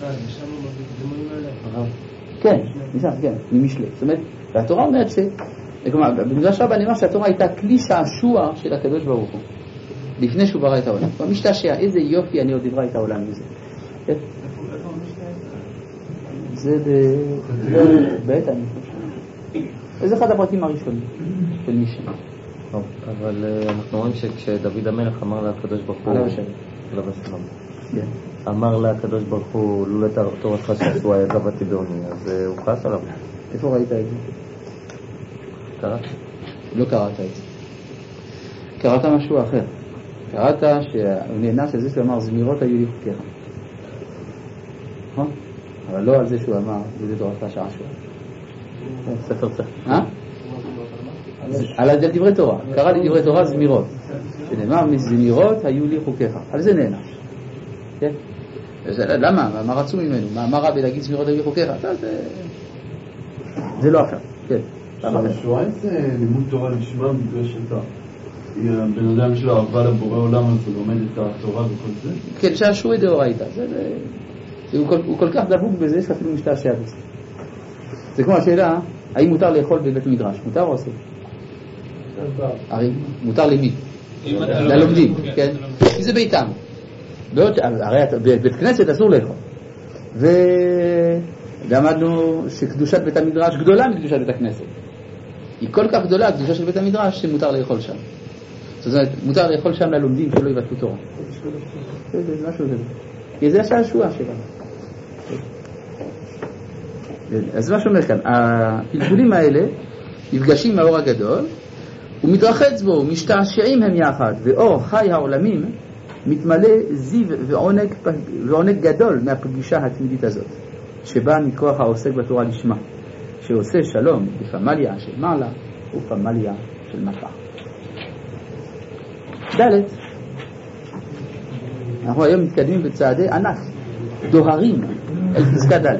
כן, כן, ממשלי. זאת אומרת, והתורה אומרת במדרש רבה נאמר שהתורה הייתה כלי שעשוע של הקדוש ברוך הוא לפני שהוא ברא את העולם. הוא משתעשע, איזה יופי אני עוד דברה את העולם בזה. זה בעת אני חושב. זה אחד הפרטים הראשונים של משנה. אבל אנחנו רואים שכשדוד המלך אמר לקדוש ברוך הוא, אמר לקדוש ברוך הוא, לא לתורתך שעשו העזב התידוני, אז הוא כעס עליו. איפה ראית את זה? קראת? לא קראת את זה. קראת משהו אחר. קראת שהוא נענש על זה שהוא אמר זמירות היו לי חוקיך. נכון? אבל לא על זה שהוא אמר וזה תורתך שעשו. ספר צח. על דברי תורה. קרא לי דברי תורה זמירות. שנאמר מזמירות היו לי חוקיך. על זה נענש. כן? למה? מה רצו ממנו? מה רע בלהגיד זמירות היו לי חוקיך? זה לא עכשיו. כן. שואה איזה לימוד תורה לשמה בגלל שאתה בן אדם שלו אהבה לבורא עולם אז הוא לומד את התורה וכל זה? כן, שעשועי דאורייתא. הוא כל כך דבוק בזה שאפילו משתעשע בזה. זה כמו השאלה, האם מותר לאכול בבית מדרש? מותר או אסור? הרי מותר למי? ללומדים, כן? כי זה ביתם. הרי בבית כנסת אסור לאכול. ולמדנו שקדושת בית המדרש גדולה מקדושת בית הכנסת. היא כל כך גדולה, הקדושה של בית המדרש, שמותר לאכול שם. זאת אומרת, מותר לאכול שם ללומדים שלא יבטלו תורה. זה משהו כזה. כי זה השעשוע שלנו. אז מה שאומר כאן, הפלפולים האלה נפגשים מהאור הגדול, ומתרחץ בו, משתעשעים הם יחד, ואור חי העולמים מתמלא זיו ועונג גדול מהפגישה התמידית הזאת, שבאה מכוח העוסק בתורה לשמה, שעושה שלום בפמליה של מעלה ופמליה של מטה. ד' אנחנו היום מתקדמים בצעדי ענק, דוהרים אל פסקה ד'.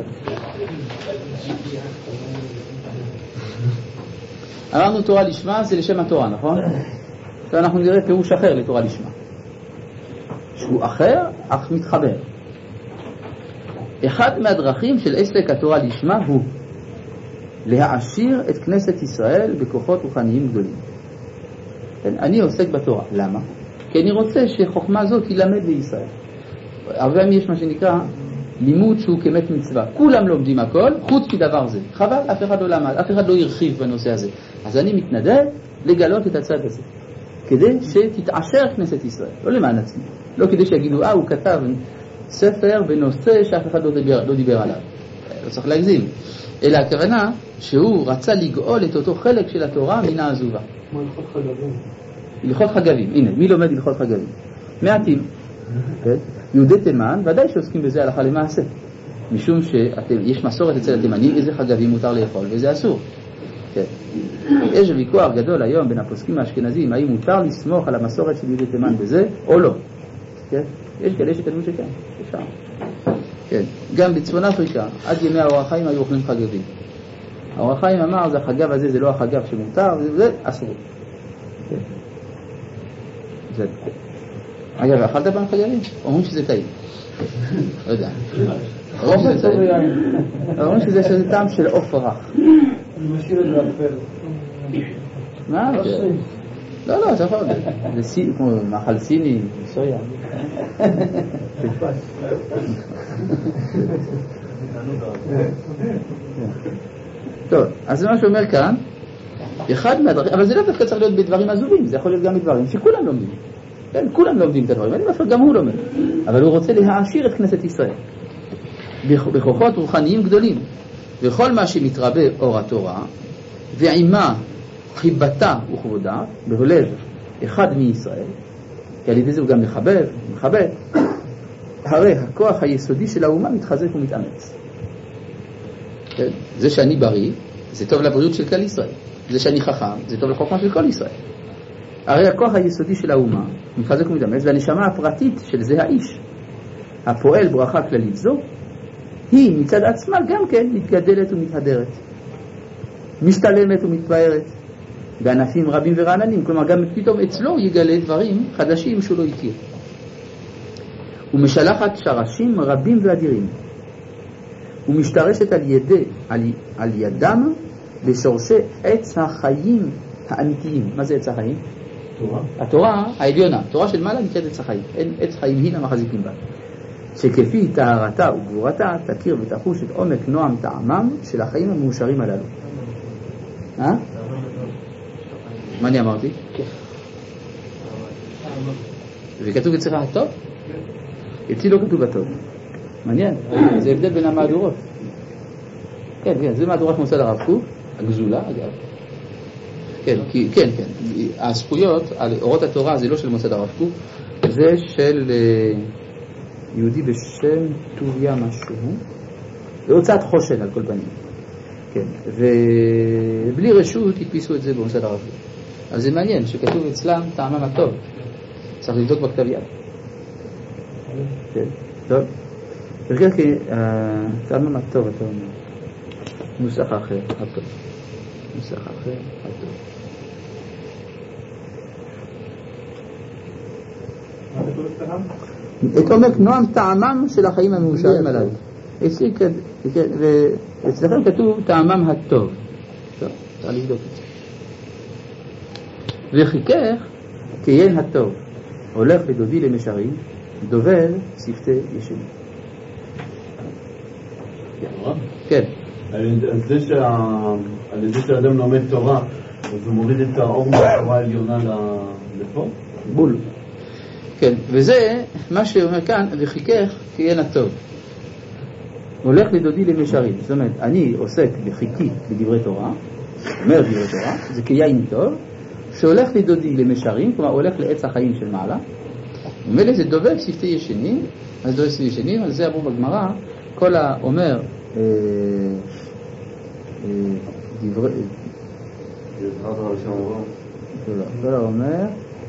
אמרנו תורה לשמה זה לשם התורה, נכון? ואנחנו נראה פירוש אחר לתורה לשמה, שהוא אחר אך מתחבר. אחד מהדרכים של עסק התורה לשמה הוא להעשיר את כנסת ישראל בכוחות רוחניים גדולים. אני עוסק בתורה. למה? כי אני רוצה שחוכמה זאת תלמד בישראל. הרבה פעמים יש מה שנקרא לימוד שהוא כמת מצווה. כולם לומדים הכל, חוץ מדבר זה. חבל, אף אחד לא למד, אף אחד לא ירחיב בנושא הזה. אז אני מתנדב לגלות את הצד הזה, כדי שתתעשר כנסת ישראל. לא למען עצמי. לא כדי שיגידו, הוא כתב ספר בנושא שאף אחד לא דיבר עליו. לא צריך להגזים. אלא הכוונה שהוא רצה לגאול את אותו חלק של התורה מן העזובה. כמו הלכות חגבים. הלכות חגבים. הנה, מי לומד הלכות חגבים? מעטים. יהודי תימן, ודאי שעוסקים בזה הלכה למעשה. משום שיש מסורת אצל התימנים, איזה חגבים מותר לאכול ואיזה אסור. יש ויכוח גדול היום בין הפוסקים האשכנזים, האם מותר לסמוך על המסורת של יהודי תימן בזה או לא. יש כאלה שכתבו שכן, אפשר. גם בצפון אפריקה, עד ימי האור החיים היו אוכלים חגבים. האור החיים אמר, זה החגב הזה, זה לא החגב שמותר, זה אסור. אגב, אכלת פעם חגבים? אומרים שזה טעים. לא יודע. אומרים שזה טעם של עוף רך. אני משאיר את זה אפל. מה? לא, אתה יכול. זה כמו מאכל סיני, סויה. טוב, אז זה מה שאומר כאן, אחד מהדברים, אבל זה לא דווקא צריך להיות בדברים עזובים, זה יכול להיות גם בדברים שכולם לומדים. כן, כולם לומדים את הדברים, אני מפרד, גם הוא לומד. אבל הוא רוצה להעשיר את כנסת ישראל בכוחות רוחניים גדולים, וכל מה שמתרבה אור התורה ועימה חיבתה וכבודה בהולד אחד מישראל, כי על ידי זה הוא גם מחבב, הרי הכוח היסודי של האומה מתחזק ומתאמץ. כן? זה שאני בריא זה טוב לבריאות של כל ישראל, זה שאני חכם זה טוב לחוכמה של כל ישראל. הרי הכוח היסודי של האומה מתחזק ומתאמץ, והנשמה הפרטית של זה האיש הפועל ברכה כללית זו, היא מצד עצמה גם כן מתגדלת ומתהדרת, משתלמת ומתפארת, בענפים רבים ורעננים, כלומר גם פתאום אצלו יגלה דברים חדשים שהוא לא הכיר. ומשלחת שרשים רבים ואדירים, ומשתרשת על ידם בשורשי עץ החיים האמיתיים. מה זה עץ החיים? התורה העליונה, תורה של מעלה נקראת עץ החיים, אין עץ חיים היא המחזיקים בה, שכפי טהרתה וגבורתה תכיר ותחוש את עומק נועם טעמם של החיים המאושרים הללו. מה אני אמרתי? וכתוב אצלך הטוב? אצלי לא כתוב הטוב. מעניין, זה הבדל בין המהדורות. כן, זה מהדורת מוסד הרב קוק, הגזולה אגב. כן, הזכויות על אורות התורה זה לא של מוסד הרב קוק, זה של יהודי בשם טוביה משהו, בהוצאת חושן על כל פנים. כן, ובלי רשות הדפיסו את זה במוסד הרב קוק. אז זה מעניין שכתוב אצלם טעמם הטוב, צריך לבדוק בכתב יד. כן, טוב. וכן כי טעמם הטוב, אתה אומר. נוסח אחר, הטוב. נוסח אחר, הטוב. את עומק נועם טעמם של החיים המאושרים הללו. ואצלכם כתוב טעמם הטוב. טוב, צריך לבדוק את זה. וחיכך כיין הטוב, הולך ודודי למשרים, דובל שפתי ישנים. כן. על ידי שהאדם לומד תורה, אז הוא מוריד את האור מהתורה העליונה לפה? בול. כן, וזה מה שאומר כאן, וחיכך כיין הטוב. הולך לדודי למשרים. זאת אומרת, אני עוסק בחיקי בדברי תורה, אומר דברי תורה, זה כיין טוב, שהולך לדודי למשרים, כלומר הולך לעץ החיים של מעלה, ומילא זה דובל שפתי ישנים, אז דובל שפתי ישנים, אז זה אמרו בגמרא, כל האומר דברי... כל האומר...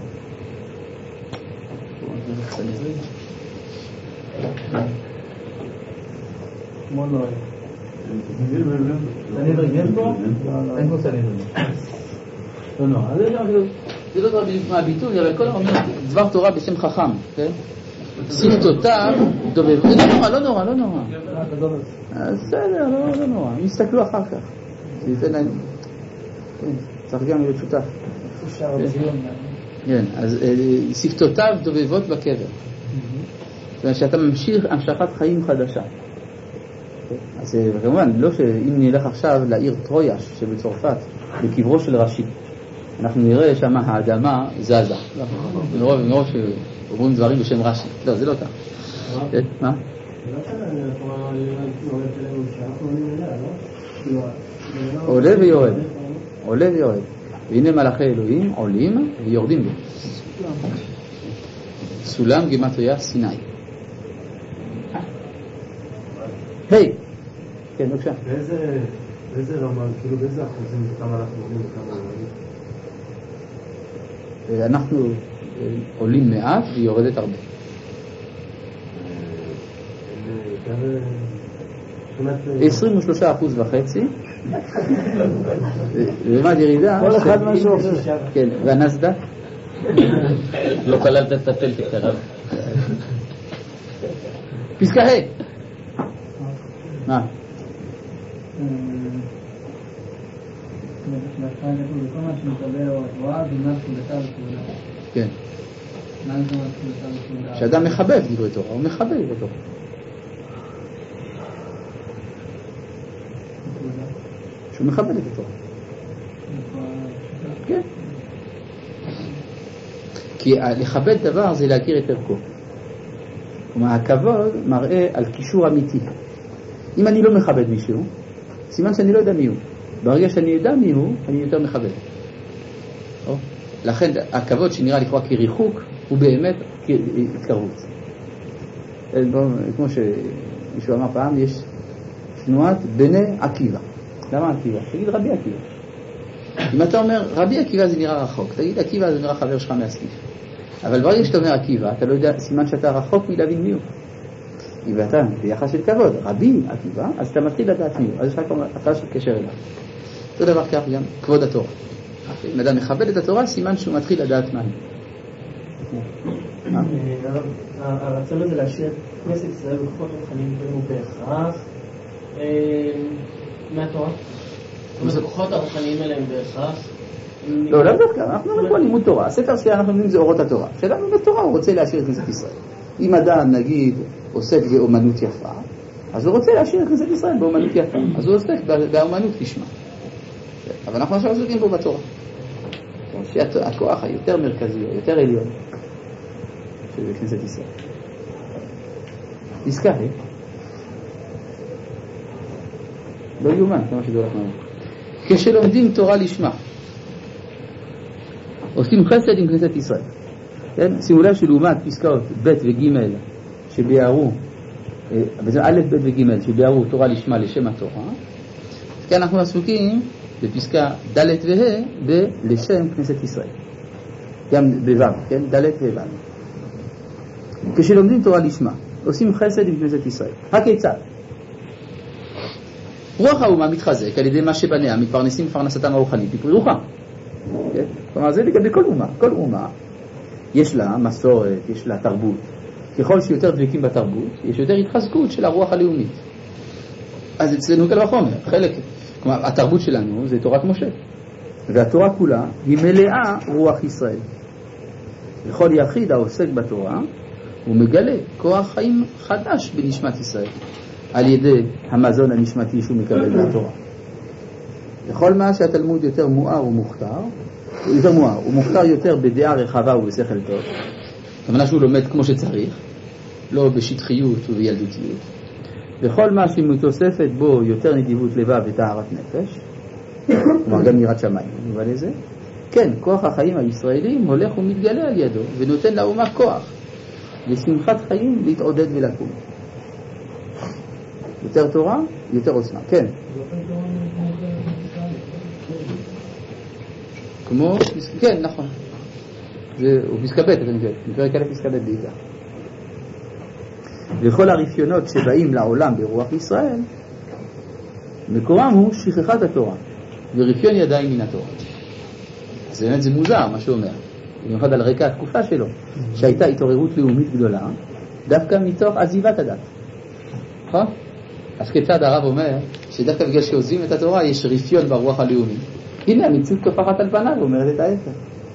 כמו לא... סנהדרין יש פה? אין פה סנהדרין. לא, זה לא דבר בדיוק מהביטוי, אבל כל האומר דבר תורה בשם חכם, כן? שפתותיו דובב. לא נורא. בסדר, לא נורא. יסתכלו אחר כך. זה ייתן להם... צריך גם להיות שותף. כן, אז שפתותיו דובבות בקבר. זאת אומרת שאתה ממשיך המשכת חיים חדשה. אז כמובן, לא שאם נלך עכשיו לעיר טרויאש שבצרפת, בקברו של רש"י, אנחנו נראה שם האדמה זזה. מרוב שאומרים דברים בשם רש"י. לא, זה לא כך. מה? עולה ויורד. והנה מלאכי אלוהים עולים ויורדים בו. סולם גימטריה סיני. היי! כן, בבקשה. באיזה רמה, כאילו באיזה אחוזים וכמה אנחנו עולים וכמה יורדים? אנחנו עולים מעט ויורדת הרבה. 23.5%. ומה ירידה? כל אחד משהו אחר. כן, והנסדק? לא כללת את הטלטק הרב. פסקה ה'. מה? כן. שאדם מחבב דברי תורה, הוא מחבב אותו. שהוא מכבד את התורה. כן. כי לכבד דבר זה להכיר את ערכו. כלומר, הכבוד מראה על קישור אמיתי. אם אני לא מכבד מישהו, סימן שאני לא יודע מי הוא. ברגע שאני יודע מי הוא, אני יותר מכבד. לכן הכבוד שנראה לכאורה כריחוק, הוא באמת התקרבות. כמו שמישהו אמר פעם, יש תנועת בני עקיבא. למה עקיבא? תגיד רבי עקיבא. אם אתה אומר רבי עקיבא זה נראה רחוק, תגיד עקיבא זה נראה חבר שלך מהסניף. אבל ברגע שאתה אומר עקיבא, אתה לא יודע, סימן שאתה רחוק מלהבין מי הוא. אם אתה ביחס של כבוד, רבי עקיבא, אז אתה מתחיל לדעת מי הוא, אז יש לך התחלה של קשר אליו. אותו דבר כך גם כבוד התורה. אם אדם מכבד את התורה, סימן שהוא מתחיל לדעת מה. הרצון הזה להשאיר את כנסת ישראל בכוחות רוחניים הוא בהכרח מהתורה? זאת אומרת, הכוחות הרוחניים האלה הם בהכרח? לא, לא דווקא, אנחנו אומרים פה לימוד תורה. הספר שאנחנו אומרים זה אורות התורה. כשאדם לומד תורה הוא רוצה להשאיר את כנסת ישראל. אם אדם נגיד עוסק באומנות יפה, אז הוא רוצה להשאיר את כנסת ישראל באומנות יפה. אז הוא עוסק באומנות לשמה. אבל אנחנו עכשיו עוסקים פה בתורה. שהכוח היותר מרכזי, היותר עליון של כנסת ישראל. פסקה, לא יומן, כמה שזה הולך מהר. כשלומדים תורה לשמה, עושים חסד עם כנסת ישראל. כן? שימו לב שלעומת פסקאות ב' וג' שביארו, א', ב' וג' שביארו תורה לשמה לשם התורה, כי אנחנו עסוקים בפסקה ד' וה' לשם כנסת ישראל. גם בו', כן? ד' וה'. כשלומדים תורה לשמה, עושים חסד עם כנסת ישראל. הכיצד? רוח האומה מתחזק על ידי מה שבניה מתפרנסים מפרנסתם הרוחנית בפרי רוחה. כן? כלומר זה לגבי כל אומה. כל אומה יש לה מסורת, יש לה תרבות. ככל שיותר דבקים בתרבות, יש יותר התחזקות של הרוח הלאומית. אז אצלנו קל וחומר, חלק, כלומר התרבות שלנו זה תורת משה. והתורה כולה היא מלאה רוח ישראל. לכל יחיד העוסק בתורה הוא מגלה כוח חיים חדש בנשמת ישראל על ידי המזון הנשמתי שהוא מקבל מהתורה. לכל מה שהתלמוד יותר מואר ומוכתר, הוא מוכתר יותר בדעה רחבה ובשכל טוב, כמובן שהוא לומד כמו שצריך, לא בשטחיות ובילדותיות. וכל מה שמתוספת בו יותר נדיבות לבב וטהרת נפש, כלומר גם יראת שמיים, אבל איזה? כן, כוח החיים הישראלים הולך ומתגלה על ידו ונותן לאומה כוח לשמחת חיים להתעודד ולקום. יותר תורה, יותר עוצמה. כן. כמו, כן, נכון. הוא פסקה ב', אתה מבין. בפרק א' פסקה ב' בעיקר. וכל הרפיונות שבאים לעולם ברוח ישראל, מקורם הוא שכחת התורה, ורפיון ידיים מן התורה. אז באמת זה מוזר מה שהוא אומר. במיוחד על רקע התקופה שלו, שהייתה התעוררות לאומית גדולה, דווקא מתוך עזיבת הדת. נכון? אז כיצד הרב אומר שדווקא בגלל שעוזבים את התורה יש רפיון ברוח הלאומית. הנה המציאות טופחת על פניו, אומרת את ההפך.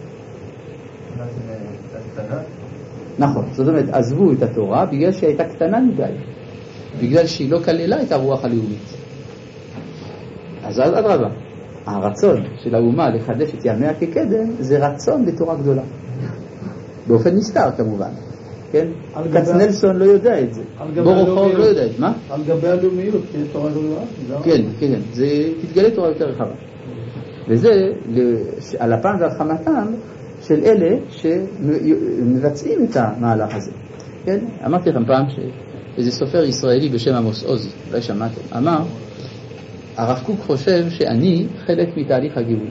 נכון, זאת אומרת, עזבו את התורה בגלל שהיא הייתה קטנה מדי, בגלל שהיא לא כללה את הרוח הלאומית. אז אדרבה, הרצון של האומה לחדש את ימיה כקדם זה רצון לתורה גדולה, באופן נסתר כמובן, כן? כצנלסון לא יודע את זה, בורוכוב לא יודע את זה. מה? על גבי הלאומיות, כן, תורה גדולה? כן, כן, זה תתגלה תורה יותר רחבה, וזה על אפם ועל חמתם של אלה שמבצעים את המהלך הזה. כן? אמרתי לכם פעם שאיזה סופר ישראלי בשם עמוס עוז, לא שמעתם, אמר, הרב קוק חושב שאני חלק מתהליך הגאולה.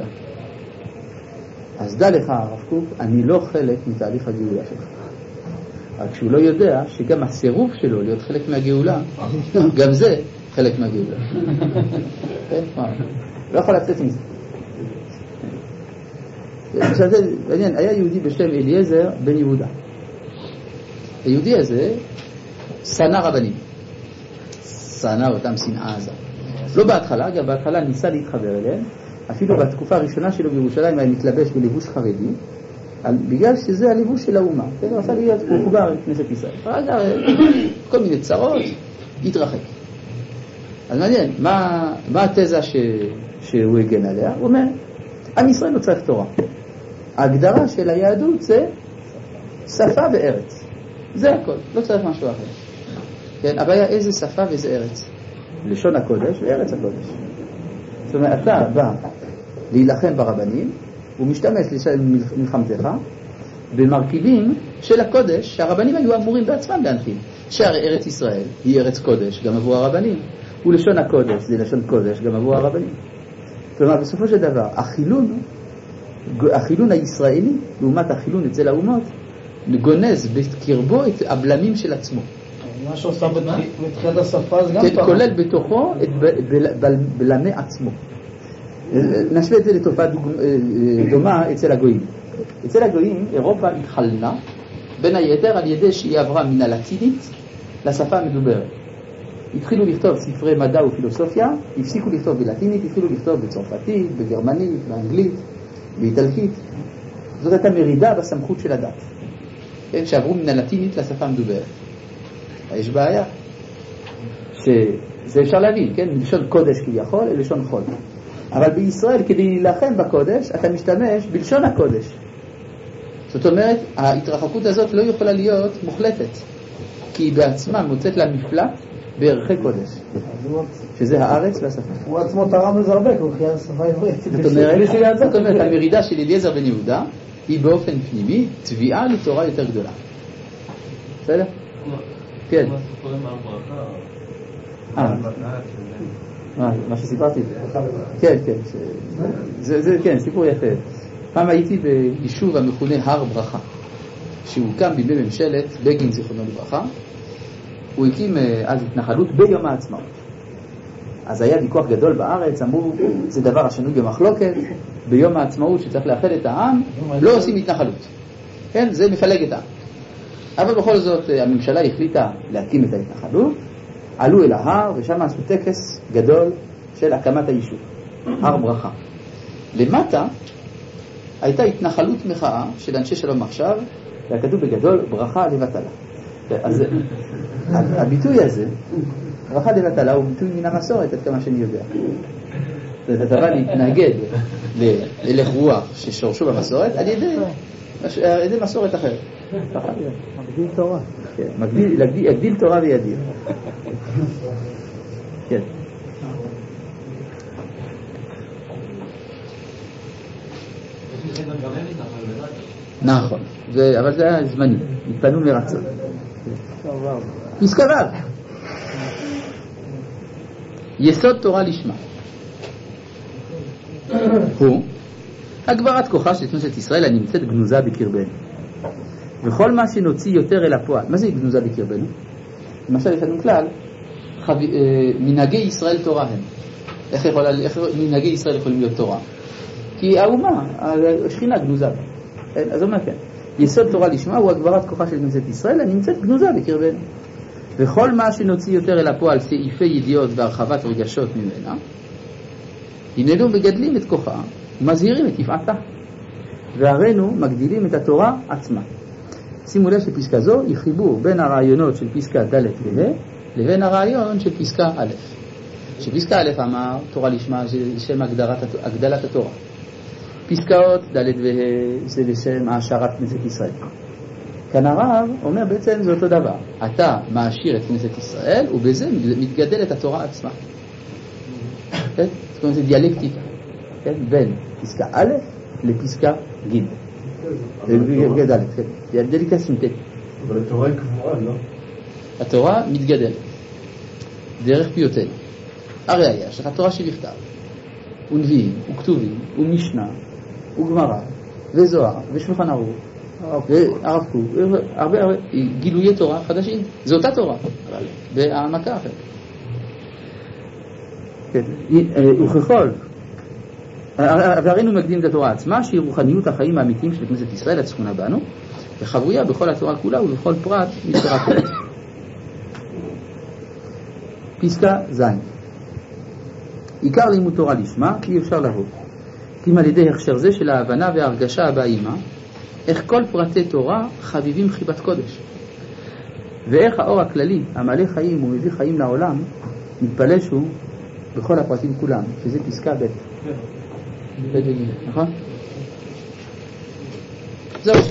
אז דע לך הרב קוק, אני לא חלק מתהליך הגאולה שלך. רק שהוא לא יודע שגם הסירוב שלו להיות חלק מהגאולה, גם זה חלק מהגאולה. כן? לא יכול לצאת מזה. עכשיו זה מעניין, היה יהודי בשם אליעזר בן יהודה. היהודי הזה שנא רבנים, שנא אותם שנאה עזה. לא בהתחלה, גם בהתחלה ניסה להתחבר אליהם, אפילו בתקופה הראשונה שלו בירושלים היה מתלבש בלבוש חרדי, בגלל שזה הלבוש של האומה. הוא עשה להיות מחובר לכנסת ישראל. רגע, כל מיני צרות, התרחק. אז מעניין, מה התזה שהוא הגן עליה? הוא אומר, עם ישראל לא צריך תורה. ההגדרה של היהדות זה שפה וארץ. זה הכל, לא צריך משהו אחר. כן, הבעיה איזה שפה ואיזה ארץ. לשון הקודש וארץ הקודש. זאת אומרת, אתה בא להילחם ברבנים, הוא משתמש למלחמתך במרכיבים של הקודש שהרבנים היו אמורים בעצמם להנחיל. שהרי ארץ ישראל היא ארץ קודש גם עבור הרבנים, ולשון הקודש זה לשון קודש גם עבור הרבנים. כלומר, בסופו של דבר, החילון הישראלי, לעומת החילון אצל האומות, גונז בקרבו את הבלמים של עצמו. מה שעושה בתחילת השפה זה גם כולל בתוכו את בלמי עצמו. נשווה את זה לתופעה דומה אצל הגויים. אצל הגויים אירופה התחלנה בין היתר על ידי שהיא עברה מן הלטינית לשפה המדוברת. התחילו לכתוב ספרי מדע ופילוסופיה, הפסיקו לכתוב בלטינית, התחילו לכתוב בצרפתית, בגרמנית, באנגלית, באיטלקית. זאת הייתה מרידה בסמכות של הדת, כן? שעברו מן הלטינית לשפה המדוברת. יש בעיה שזה אפשר להבין, כן? מלשון קודש כביכול ללשון חול. אבל בישראל כדי להילחם בקודש אתה משתמש בלשון הקודש. זאת אומרת ההתרחקות הזאת לא יכולה להיות מוחלטת, כי היא בעצמה מוצאת לה מפלט בערכי קודש, שזה הארץ והשפה. הוא עצמו תרם לזה הרבה, הוא חייב שפה עברית. זאת אומרת המרידה של אליעזר בן יהודה היא באופן פנימי תביעה לתורה יותר גדולה. בסדר? כן. מה שסיפרתי. כן, כן. זה כן, סיפור יפה. פעם הייתי ביישוב המכונה הר ברכה, שהוקם בימי ממשלת בגין זיכרונו לברכה. הוא הקים אז התנחלות ביום העצמאות. אז היה ויכוח גדול בארץ, אמרו זה דבר השנוי במחלוקת, ביום העצמאות שצריך לאחד את העם לא עושים התנחלות, כן? זה מפלג את העם. אבל בכל זאת הממשלה החליטה להקים את ההתנחלות, עלו אל ההר ושם עשו טקס גדול של הקמת היישוב, הר ברכה. למטה הייתה התנחלות מחאה של אנשי שלום עכשיו, וכתוב בגדול ברכה לבטלה. אז הביטוי הזה, ברכה לבטלה, הוא ביטוי מן המסורת עד כמה שאני יודע. זה דבר להתנגד להלך רוח ששורשו במסורת על ידי מסורת אחרת. מגדיל תורה. כן, יגדיל תורה וידיר. כן. נכון, אבל זה היה זמני, התפנו לרצון. פסקה ו' יסוד תורה לשמה הוא הגברת כוחה של כנסת ישראל הנמצאת גנוזה בקרבנו, וכל מה שנוציא יותר אל הפועל. מה זה גנוזה בקרבנו? למשל יש לנו כלל, מנהגי ישראל תורה הם. איך מנהגי ישראל יכולים להיות תורה? כי האומה, השכינה גנוזה. אז אומר כן, יסוד תורה לשמה הוא הגברת כוחה של כנסת ישראל הנמצאת גנוזה בקרבנו, וכל מה שנוציא יותר אל הפועל סעיפי ידיעות והרחבת רגשות ממנה, הננו מגדלים את כוחה ומזהירים את יפעתה, והראינו מגדילים את התורה עצמה. שימו לב שפסקה זו היא חיבור בין הרעיונות של פסקה ד' וה' לבין הרעיון של פסקה א'. שפסקה א' אמר תורה לשמה זה לשם הגדלת התורה, פסקאות ד' וה' זה לשם העשרת כנסת ישראל. כאן הרב אומר בעצם זה אותו דבר, אתה מעשיר את כנסת ישראל ובזה מתגדל את התורה עצמה. זאת אומרת זה דיאלקטיקה בין פסקה א' לפסקה ג'. זה דיאלקטיקה סינתטית. אבל התורה היא קבועה, לא? התורה מתגדלת דרך פיוטנו. הרי היה שלך תורה שבכתב ונביאים וכתובים ומשנה וגמרא וזוהר ושולחן ערוך והרב קוק, הרבה גילויי תורה חדשים. זו אותה תורה אבל בהעמקה אחרת. וככל והראינו מקדים את התורה עצמה שהיא רוחניות החיים האמיתיים של כנסת ישראל הצפונה בנו, וחבויה בכל התורה כולה ובכל פרט מתורה כולה. פסקה ז' עיקר לימוד תורה לשמה אי אפשר לבוא כי על ידי הכשר זה של ההבנה וההרגשה הבאה איך כל פרטי תורה חביבים חיבת קודש, ואיך האור הכללי המלא חיים ומביא חיים לעולם מתפלשו בכל הפרטים כולם, שזה פסקה ב'. נכון? זהו.